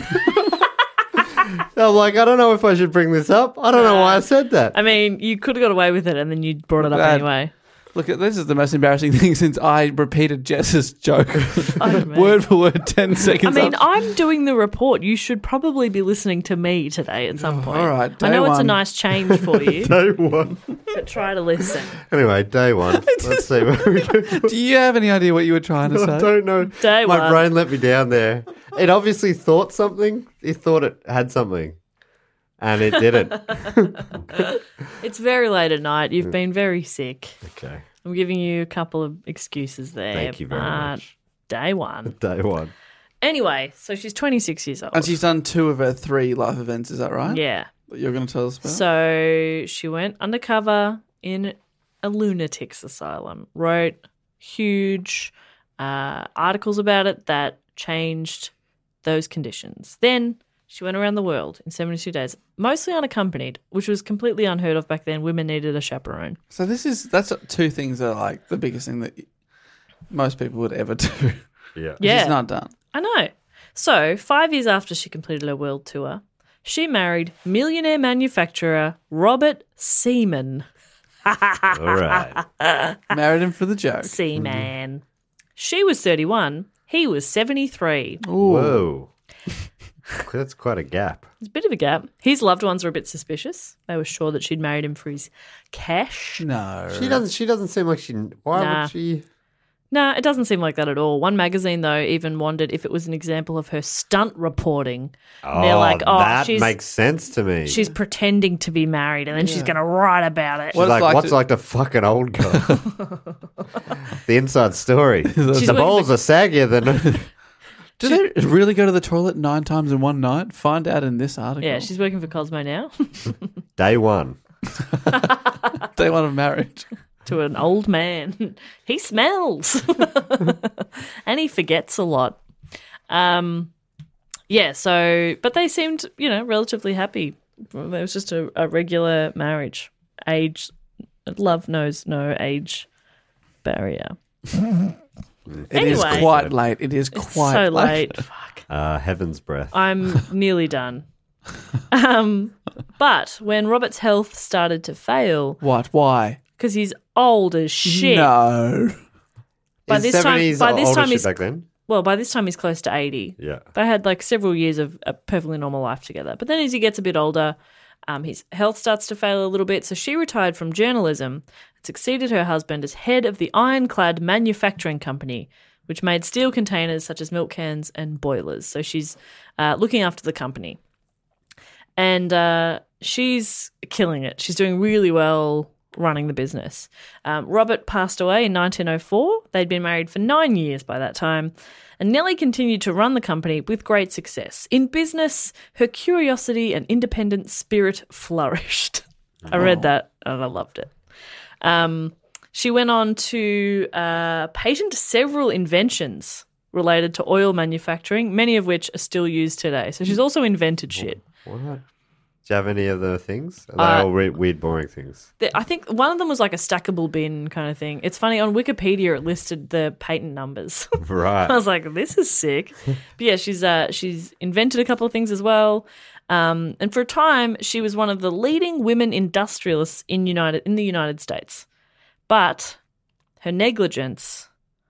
I'm like, I don't know if I should bring this up. I don't know why I said that. I mean, you could have got away with it and then you brought it up Glad. anyway. Look, this is the most embarrassing thing since I repeated Jess's joke. Oh, man. Word for word, 10 I seconds mean, up. I'm doing the report. You should probably be listening to me today at some point. all right, I know day it's a one. nice change for you, Day one. but try to listen. Anyway, day one. Let's see where we go. Do you have any idea what you were trying to I say? don't know. Day My one. brain let me down there. It obviously thought something. It thought it had something. And it didn't. It's very late at night. You've been very sick. Okay. I'm giving you a couple of excuses there. Thank you very but much. Day one. Day one. Anyway, so she's 26 years old. And she's done 2 of her 3 life events, is that right? Yeah. That you're going to tell us about? So she went undercover in a lunatics asylum, wrote huge articles about it that changed those conditions. Then she went around the world in 72 days, mostly unaccompanied, which was completely unheard of back then. Women needed a chaperone. So that's 2 things that are like the biggest thing that most people would ever do. Yeah. Yeah. She's not done. I know. So 5 years after she completed her world tour, she married millionaire manufacturer Robert Seaman. All right. Married him for the joke. Seaman. She was 31. He was 73. Whoa. That's quite a gap. There's a bit of a gap. His loved ones were a bit suspicious. They were sure that she'd married him for his cash. No. She doesn't seem like she. Why Nah. would she? No, it doesn't seem like that at all. One magazine, though, even wondered if it was an example of her stunt reporting. And they're like, that she's, makes sense to me. she's pretending to be married and then she's going to write about it. She's like, like what's to- like to fuck an old guy? The inside story. She's The balls are saggier than. Do they really go to the toilet 9 times in one night? Find out in this article. Yeah, she's working for Cosmo now Day one. Day 1 of marriage. to an old man. He smells and he forgets a lot. Yeah, so, but they seemed, relatively happy. It was just a regular marriage. Love knows no age barrier. It is Anyway. quite late. It is It's quite so late. late. Fuck. Heaven's breath. I'm nearly done. But when Robert's health started to fail, What? Why? because he's old as shit. No. By Is this time, 70s by this older time shit he's back then. well. By this time he's close to 80. Yeah. They had like several years of a perfectly normal life together. But then as he gets a bit older, his health starts to fail a little bit. So she retired from journalism and succeeded her husband as head of the Ironclad Manufacturing Company, which made steel containers such as milk cans and boilers. So she's looking after the company. And she's killing it. She's doing really well running the business. Robert passed away in 1904. They'd been married for 9 years by that time. And Nellie continued to run the company with great success. In business, her curiosity and independent spirit flourished. I read that and I loved it. She went on to patent several inventions related to oil manufacturing, many of which are still used today. So she's also invented shit. What? Do you have any of the things? Are they all weird, boring things? I think one of them was like a stackable bin kind of thing. It's funny, on Wikipedia it listed the patent numbers. Right. I was like, this is sick. But yeah, she's invented a couple of things as well. And for a time, she was one of the leading women industrialists in the United States. But her negligence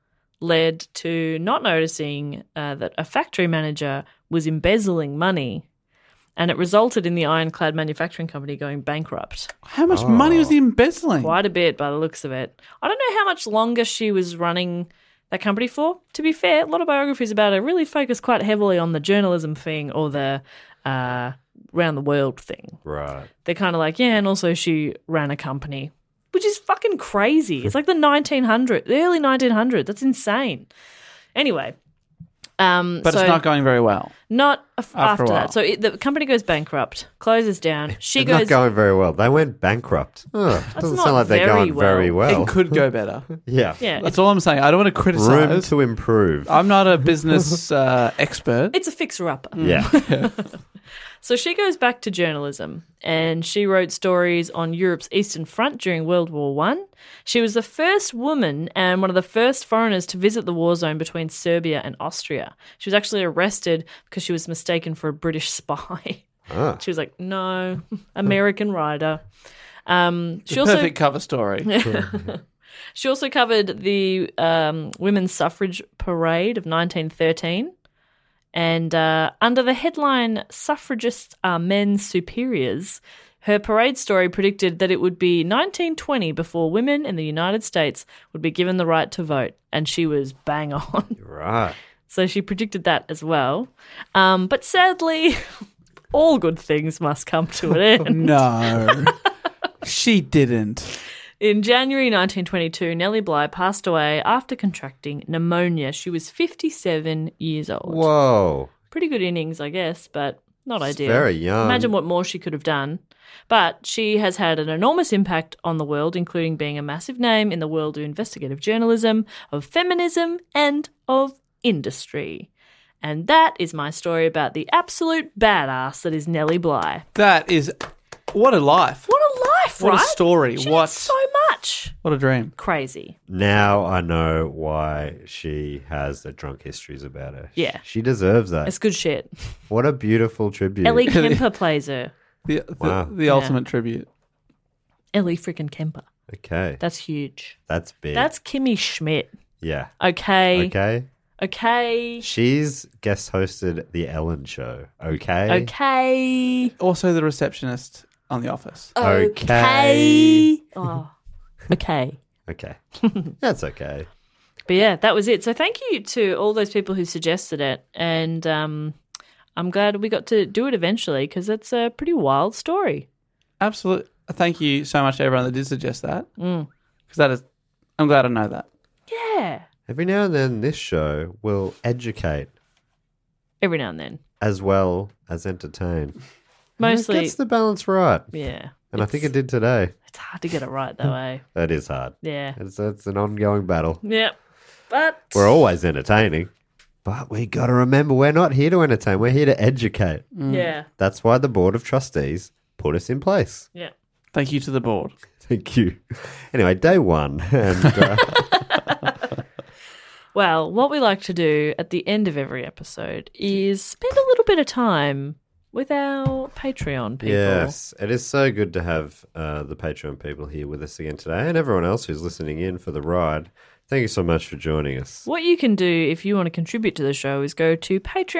led to not noticing that a factory manager was embezzling money. And it resulted in the Ironclad Manufacturing Company going bankrupt. How much money was he embezzling? Quite a bit by the looks of it. I don't know how much longer she was running that company for. To be fair, a lot of biographies about her really focus quite heavily on the journalism thing or the round the world thing. Right. They're kind of like, yeah, and also she ran a company, which is fucking crazy. It's like the early 1900s. That's insane. Anyway. But it's not going very well. Not after a while. that. So the company goes bankrupt, closes down. She It's goes. not going very well. They went bankrupt. Doesn't not sound like they're very going very well. It could go better. Yeah. Yeah, That's all I'm saying. I don't want to criticize. Room to improve. I'm not a business expert. it's a fixer-upper. Yeah. So she goes back to journalism and she wrote stories on Europe's Eastern Front during World War I. She was the first woman and one of the first foreigners to visit the war zone between Serbia and Austria. She was actually arrested because she was mistaken for a British spy. Ah. She was like, no, American writer. It's a perfect cover story. She also covered the Women's Suffrage Parade of 1913. And under the headline, Suffragists Are Men's Superiors, her parade story predicted that it would be 1920 before women in the United States would be given the right to vote. And she was bang on. Right. So she predicted that as well. But sadly, all good things must come to an end. No, she didn't. In January 1922, Nellie Bly passed away after contracting pneumonia. She was 57 years old. Whoa. Pretty good innings, I guess, but not She's ideal. very young. Imagine what more she could have done. But she has had an enormous impact on the world, including being a massive name in the world of investigative journalism, of feminism, and of industry. And that is my story about the absolute badass that is Nellie Bly. That is... What a life. What a life, What right? a story. She What did so much. What a dream. Crazy. Now I know why she has the drunk histories about her. Yeah. She deserves that. It's good shit. What a beautiful tribute. Ellie Kemper plays her. The ultimate tribute. Ellie freaking Kemper. Okay. That's huge. That's big. That's Kimmy Schmidt. Yeah. Okay. Okay. Okay. She's guest hosted The Ellen Show. Okay. Okay. Also the receptionist on The Office. Okay. Oh. Okay. Okay. That's okay. But yeah, that was it. So thank you to all those people who suggested it. And I'm glad we got to do it eventually because it's a pretty wild story. Absolutely. Thank you so much to everyone that did suggest that. Because I'm glad I know that. Yeah. Every now and then this show will educate Every now and then. as well as entertain. Mostly. It gets the balance right. Yeah. And I think it did today. It's hard to get it right though, eh? That is hard. Yeah. It's an ongoing battle. Yeah. But We're always entertaining. But we got to remember we're not here to entertain. We're here to educate. yeah. That's why the Board of Trustees put us in place. Yeah. Thank you to the board. Thank you. Anyway, day one. And Well, what we like to do at the end of every episode is spend a little bit of time with our Patreon people. yes, it is so good to have the Patreon people here with us again today and everyone else who's listening in for the ride. Thank you so much for joining us. What you can do if you want to contribute to the show is go to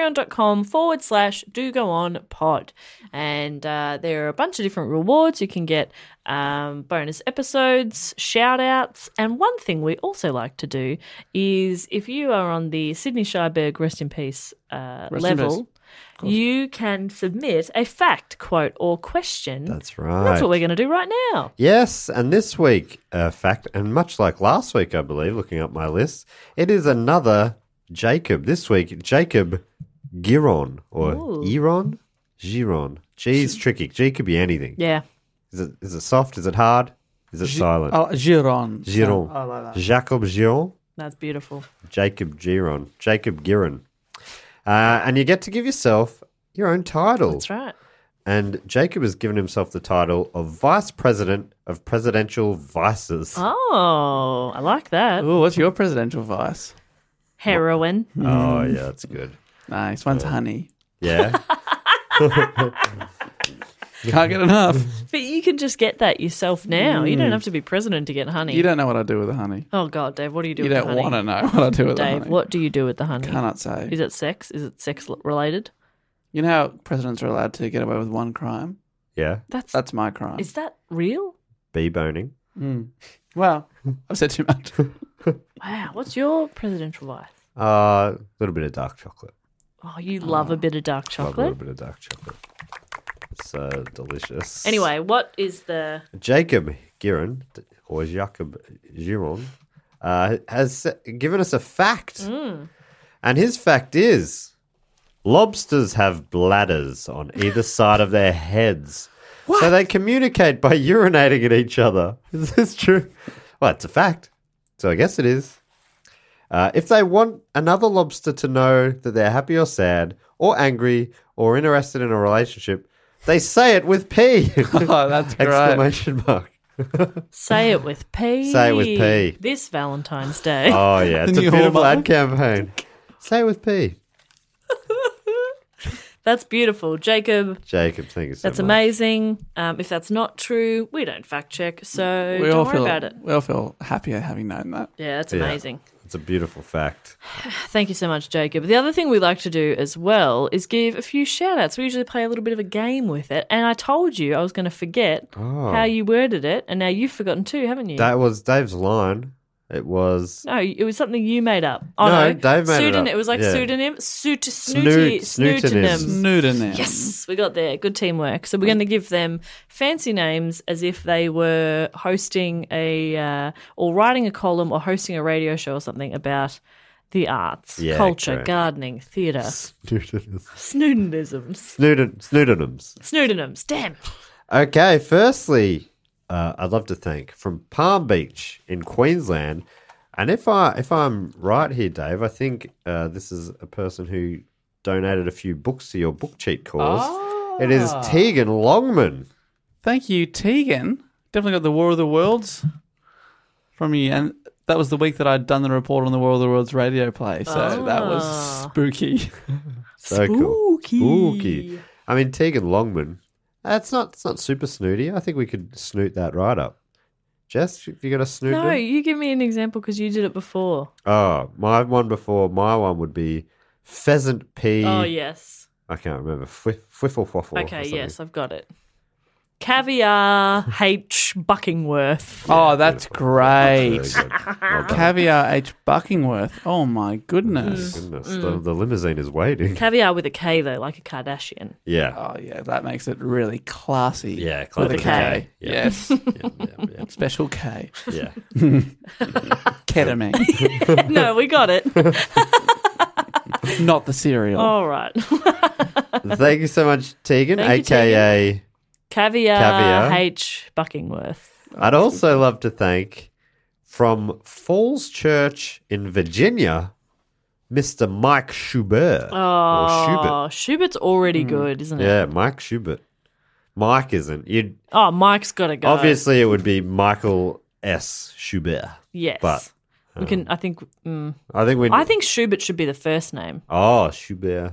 patreon.com/dogoonpod. And there are a bunch of different rewards. You can get bonus episodes, shout outs. And one thing we also like to do is if you are on the Sydney Scheiberg Rest in Peace level, you can submit a fact, quote, or question. That's right. That's what we're going to do right now. Yes, and this week, fact, and much like last week, I believe, looking up my list, it is another Jacob. This week, Jacob Giron, or Giron? Giron. G's tricky. G could be anything. Yeah. Is it soft? Is it hard? Is it silent? Oh, Giron. Giron. I like that. Jacob Giron. That's beautiful. Jacob Giron. Jacob Giron. And you get to give yourself your own title. That's right. and Jacob has given himself the title of Vice President of Presidential Vices. Oh, I like that. Ooh, what's your presidential vice? Heroin. Oh, yeah, that's good. Nice. One's honey. Yeah. Can't get enough. But you can just get that yourself now. You don't have to be president to get honey. You don't know what I do with the honey. Oh, God, Dave, what do you do You with the don't honey? want to know what I do with the honey. Dave, what do you do with the honey? Cannot say. Is it sex? Is it sex related? You know how presidents are allowed to get away with one crime? Yeah. That's my crime. Is that real? Bee boning. Well, I've said too much. Wow, what's your presidential vice? A little bit of dark chocolate. Oh, you love a bit of dark Love a little chocolate. bit of dark chocolate. So delicious. Anyway, what is the... Jacob Giron, or Jacob Giron, has given us a fact. And his fact is lobsters have bladders on either side of their heads. What? So they communicate by urinating at each other. Is this true? Well, it's a fact. So I guess it is. If they want another lobster to know that they're happy or sad or angry or interested in a relationship, they say it with P. Oh, that's great. Exclamation mark. Say it with P. Say it with P. This Valentine's Day. Oh, yeah. It's a New beautiful hormone. ad campaign. Say it with P. That's beautiful. Jacob, Jacob, thank you so that's much. amazing. If that's not true, we don't fact check, so We don't all worry feel about it. We all feel happier having known that. Yeah, that's Yeah. amazing. It's a beautiful fact. Thank you so much, Jacob. The other thing we like to do as well is give a few shout outs. We usually play a little bit of a game with it. And I told you I was going to forget how you worded it. And now you've forgotten too, haven't you? That was Dave's line. It was... No, it was something you made up. Oh, No, no. Dave made it up. It was like Yeah. pseudonym. Snootonyms. Snoodonym. Yes, we got there. Good teamwork. So we're going to give them fancy names as if they were hosting or writing a column or hosting a radio show or something about the arts, Yeah, culture, great. gardening, theatre, Snootonyms. snoodonisms, Snootonyms. snoodonyms. Damn. Okay, firstly, I'd love to thank from Palm Beach in Queensland, and if I'm right here, Dave, I think this is a person who donated a few books to your book cheat cause. It is Tegan Longman. Thank you, Tegan. Definitely got the War of the Worlds from you, and that was the week that I'd done the report on the War of the Worlds radio play, so that was spooky. So cool. Spooky. I mean, Tegan Longman. It's not super snooty. I think we could snoot that right up. Jess, if you got a snoot? No, it? you give me an example because you did it before. Oh, my one would be Pheasant P. Oh, yes. I can't remember. Fwiffle waffle. Okay, yes, I've got it. Caviar H. Buckingworth. Oh, that's great. Very good. Well done. Caviar H. Buckingworth. Oh, my goodness. Goodness, the limousine is waiting. Caviar with a K, though, like a Kardashian. Yeah. Oh, yeah, that makes it really classy. Yeah, With classy a K. Yeah. Yes. Yeah. Special K. Yeah. Ketamine. No, we got it. Not the cereal. All right. Thank you so much, Tegan, Thank you, a.k.a. Caviar H. Buckingworth. I'd also love to thank from Falls Church in Virginia, Mr. Mike Schubert. Oh, Schubert's already good, isn't it? Yeah, Mike Schubert. Mike isn't. You'd Oh, Mike's got to go. obviously it would be Michael S. Schubert. Yes. But we can. I think. I think Schubert should be the first name. Oh, Schubert.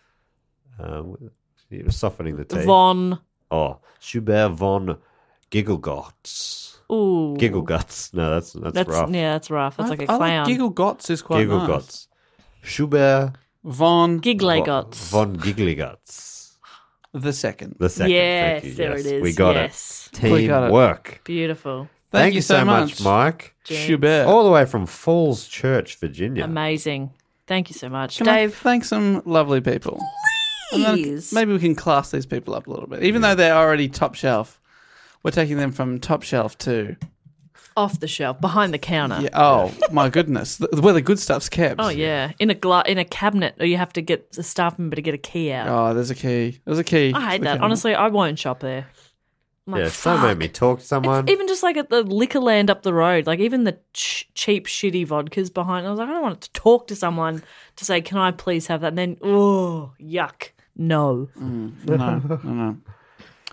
You're softening the T. Von. Oh, Schubert von Gigglegotts. Ooh. Giggleguts. No, that's rough. Yeah, that's rough. That's like a I clown. Giggle Gots is quite nice. Gigglegots. Schubert Von Gigglegots. von Giggleguts. the second. The second. Yes, Thank you. there Yes, it is. We got Yes. it. We got it. Teamwork. Beautiful. Thank you so much, Mike. Schubert. All the way from Falls Church, Virginia. Amazing. Thank you so much, Can I Dave. thank some lovely people? And then Please. maybe we can class these people up a little bit. Even though they're already top shelf, we're taking them from top shelf to... Off the shelf, behind the counter. Yeah, oh, my goodness. Where the good stuff's kept. Oh yeah, in a cabinet, or you have to get the staff member to get a key out. Oh, there's a key. There's a key. I hate to the that. cabinet. Honestly, I won't shop there. I'm like, Yeah, so fuck. made me talk to someone. Even just like at the liquor land up the road, like even the cheap, shitty vodkas behind. I was like, I don't want to talk to someone to say, "Can I please have that?" And then, oh, yuck, no. No.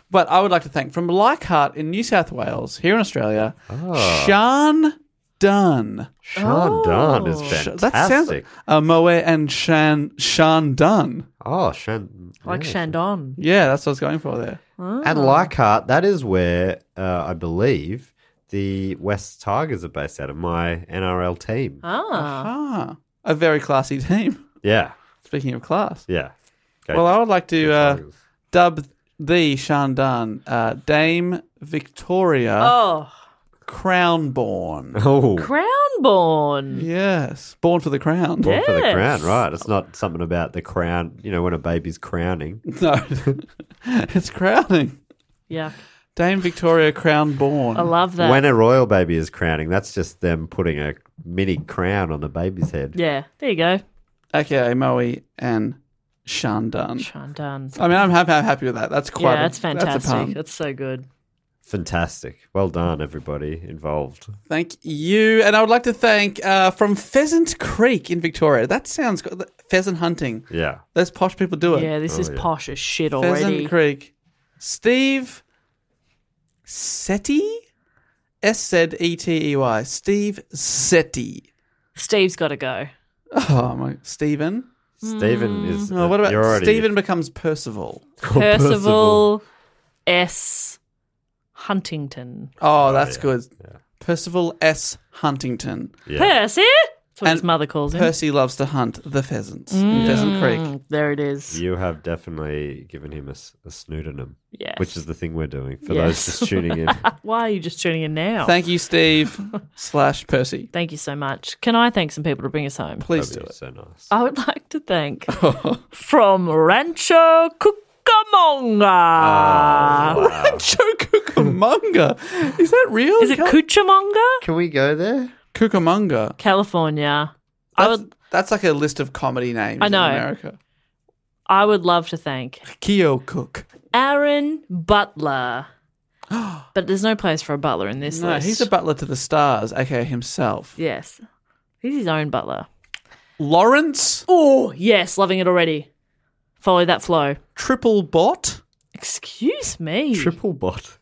But I would like to thank from Leichhardt in New South Wales, here in Australia, Sean Dunn. Sean Dunn is fantastic. That sounds Moe and Sean Dunn. Oh, Sean. Like Shandon. Yeah, that's what I was going for there. And Leichhardt, that is where I believe the West Tigers are based out of, my NRL team. Ah, a very classy team. Yeah. Speaking of class. Yeah. Well, I would like to dub the Sean Dunn Dame Victoria Crownborn. Oh. Crownborn. Yes. Born for the crown. Born for the crown, right. It's not something about the crown, when a baby's crowning. No. It's crowning. Yeah. Dame Victoria Crownborn. I love that. When a royal baby is crowning, that's just them putting a mini crown on the baby's head. Yeah. There you go. AKA Moe and Sean Dunn. Sean Dunn. I mean, I'm happy with that. That's quite that's fantastic. That's a pun. That's so good. Fantastic. Well done, everybody involved. Thank you. And I would like to thank from Pheasant Creek in Victoria. That sounds good. Pheasant hunting. Yeah. Those posh people do it. Yeah, this is posh as shit already. Pheasant Creek. Steve Setti? S-Z-E-T-E-Y. Steve Setti. Steve's got to go. Oh, my. Stephen? Stephen is... Oh, what about you're already... Stephen becomes Percival? Percival S. Huntington. Oh, that's good. Yeah. Percival S. Huntington. Yeah. Percy? That's what his mother calls him. Percy loves to hunt the pheasants in Pheasant Creek. There it is. You have definitely given him a snoodonym. Yes. Which is the thing we're doing for those just tuning in. Why are you just tuning in now? Thank you, Steve / Percy. Thank you so much. Can I thank some people to bring us home? Please do it. So nice. I would like to thank from Rancho Cucamonga. Wow. Rancho Cucamonga. Is that real? Is it Cucamonga? Can we go there? Cucamonga. California. That's like a list of comedy names in America. I would love to thank Keo Cook. Aaron Butler. But there's no place for a butler in this list. He's a butler to the stars, aka himself. Yes. He's his own butler. Lawrence? Oh, yes, loving it already. Follow that flow. Triple Bot? Excuse me. Triple Bot.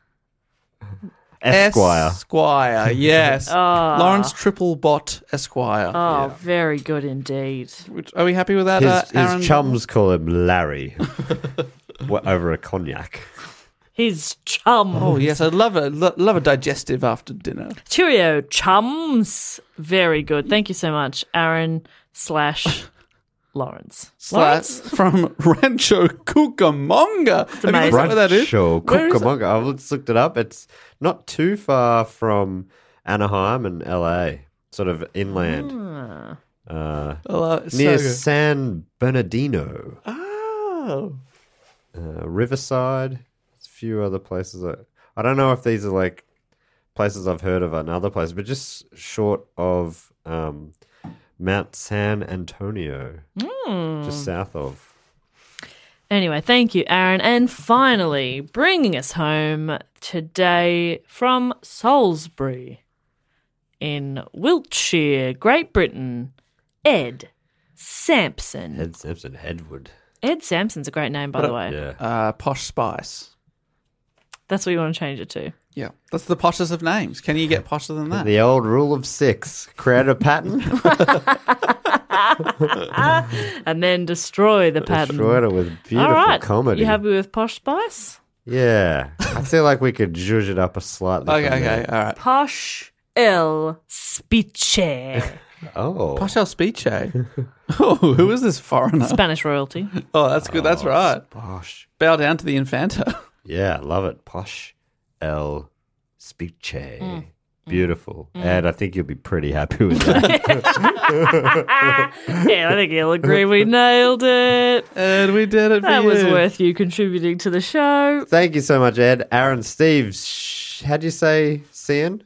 Esquire, yes. Lawrence Triple Bot Esquire. Oh, very good indeed. Are we happy with that, Aaron? His chums call him Larry over a cognac. His chums. Oh, yes, I love a digestive after dinner. Cheerio, chums. Very good. Thank you so much, Aaron / Lawrence. From Rancho Cucamonga. It's amazing. Rancho Cucamonga. I've just looked it up. It's not too far from Anaheim and LA, sort of inland. Near San Bernardino. Oh. Riverside. There's a few other places. I don't know if these are like places I've heard of in other places, but just short of Mount San Antonio, just south of. Anyway, thank you, Aaron. And finally, bringing us home today from Salisbury in Wiltshire, Great Britain, Ed Sampson. Ed Sampson, Edward. Ed Sampson's a great name, by the way. Yeah. Posh Spice. That's what you want to change it to. Yeah, that's the poshest of names. Can you get posher than that? The old rule of 6. Create a pattern. And then destroy the pattern. Destroyed it with beautiful All right. comedy. You happy with Posh Spice? Yeah. I feel like we could zhuzh it up a slightly. Okay, all right. Posh El Speeche. Oh. Posh El Speeche. Oh, who is this foreigner? Spanish royalty. Oh, that's good. That's right. Posh. Bow down to the Infanta. Yeah, love it. Posh El Speeche. Beautiful. And I think you'll be pretty happy with that. Yeah, I think you'll agree we nailed it. And we did it for That you. was worth you contributing to the show. Thank you so much, Ed. Aaron, Steve, how'd you say Cian?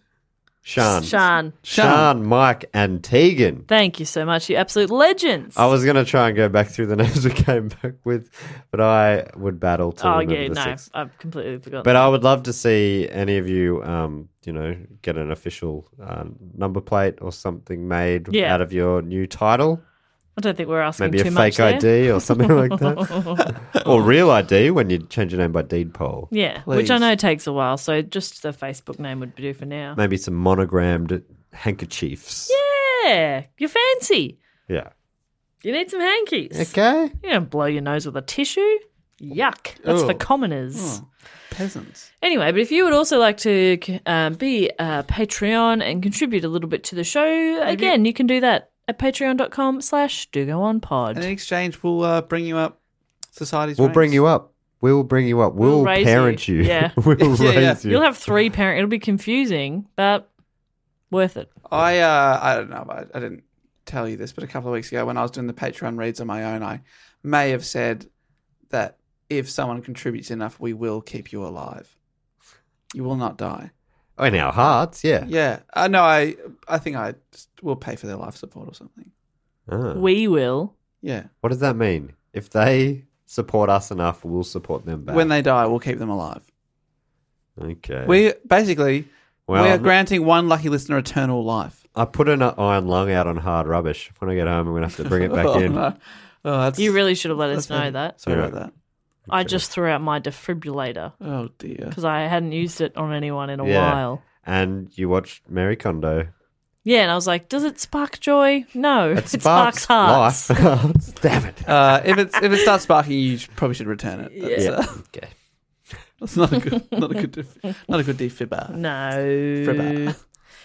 Sean, Mike, and Tegan. Thank you so much, you absolute legends. I was going to try and go back through the names we came back with, but I would battle to remember the 6. I've completely forgotten. But I would love to see any of you, get an official number plate or something made out of your new title. I don't think we're asking Maybe too a much fake there. ID or something like that. Or real ID when you change your name by deed poll. Yeah, which I know takes a while, so just the Facebook name would do for now. Maybe some monogrammed handkerchiefs. Yeah, you're fancy. Yeah. You need some hankies. Okay. You don't blow your nose with a tissue. Yuck. That's for commoners. Peasants. Anyway, but if you would also like to be a Patreon and contribute a little bit to the show, again, you can do that at patreon.com/dogoonpod. And in exchange, we'll bring you up society's We'll ranks. bring you up. We will bring you up. We'll raise parent you. Yeah. We'll raise you. You'll have 3 parents. It'll be confusing, but worth it. I don't know. I didn't tell you this, but a couple of weeks ago when I was doing the Patreon reads on my own, I may have said that if someone contributes enough, we will keep you alive. You will not die. Oh, in our hearts, yeah. Yeah. No, I think I just will pay for their life support or something. Ah. We will. Yeah. What does that mean? If they support us enough, we'll support them back. When they die, we'll keep them alive. Okay. We basically Well, we are granting one lucky listener eternal life. I put an iron lung out on hard rubbish. When I get home, I'm going to have to bring it back in. No. Oh, that's, You really should have let us know that. Sorry Yeah. about that. I just threw out my defibrillator Oh dear. because I hadn't used it on anyone in a Yeah. while. And you watched Mary Kondo. Yeah, and I was like, does it spark joy? No, It it sparks hearts. life. Damn it. If it starts sparking, you probably should return it. That's, Yeah. Okay. that's not a good defibber. No. Fribber.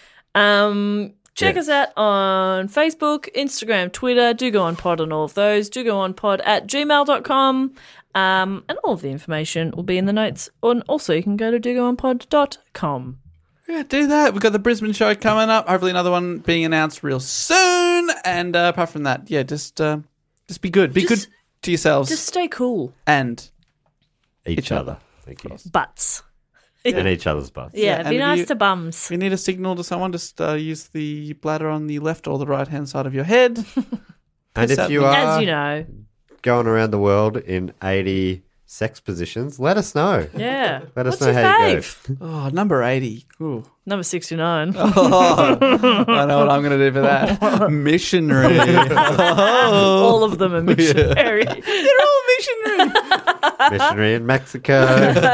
Check us out on Facebook, Instagram, Twitter. Do go on pod on all of those. Do go on pod at gmail.com. And all of the information will be in the notes. And also, you can go to dogoonpod.com. Yeah, do that. We've got the Brisbane show coming up. Hopefully, another one being announced real soon. And apart from that, yeah, just be good. Be good to yourselves Just stay cool. and Each other. Thank you. Butts. And each other's butts. Yeah, and be if nice you- to bums. If you need a signal to someone, just use the bladder on the left or the right hand side of your head. And if you As are you know. going around the world in 80 sex positions, let us know. Yeah. Let us What's know your how you fave? go. Oh, number 80. Ooh. Number 69. Oh, I know what I'm going to do for that. Missionary. All of them are missionary. They're all missionary. Missionary in Mexico.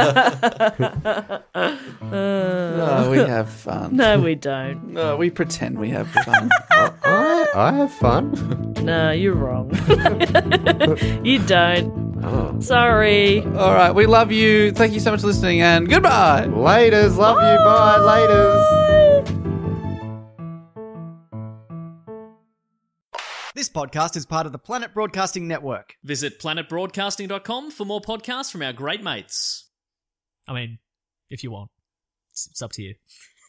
Oh, we have fun. No, we don't. No, we pretend we have fun. I have fun. No, you're wrong. You don't. Oh. Sorry. All right, we love you. Thank you so much for listening, and goodbye. Laters. Love you. Bye. Laters. This podcast is part of the Planet Broadcasting Network. Visit planetbroadcasting.com for more podcasts from our great mates. I mean, if you want. It's up to you.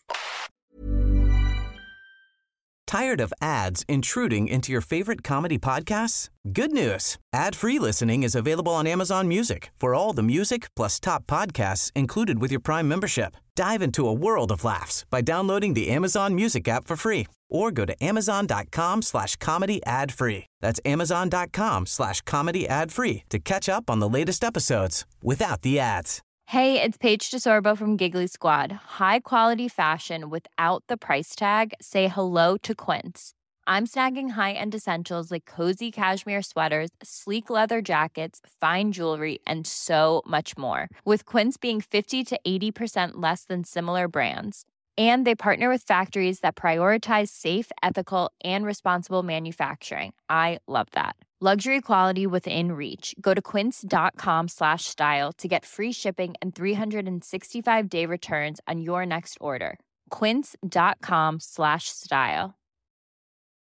Tired of ads intruding into your favorite comedy podcasts? Good news. Ad-free listening is available on Amazon Music for all the music plus top podcasts included with your Prime membership. Dive into a world of laughs by downloading the Amazon Music app for free or go to amazon.com/comedy ad-free. That's amazon.com/comedy ad-free to catch up on the latest episodes without the ads. Hey, it's Paige DeSorbo from Giggly Squad. High quality fashion without the price tag. Say hello to Quince. I'm snagging high-end essentials like cozy cashmere sweaters, sleek leather jackets, fine jewelry, and so much more. With Quince being 50 to 80% less than similar brands. And they partner with factories that prioritize safe, ethical, and responsible manufacturing. I love that. Luxury quality within reach. Go to quince.com/style to get free shipping and 365-day returns on your next order. Quince.com/style.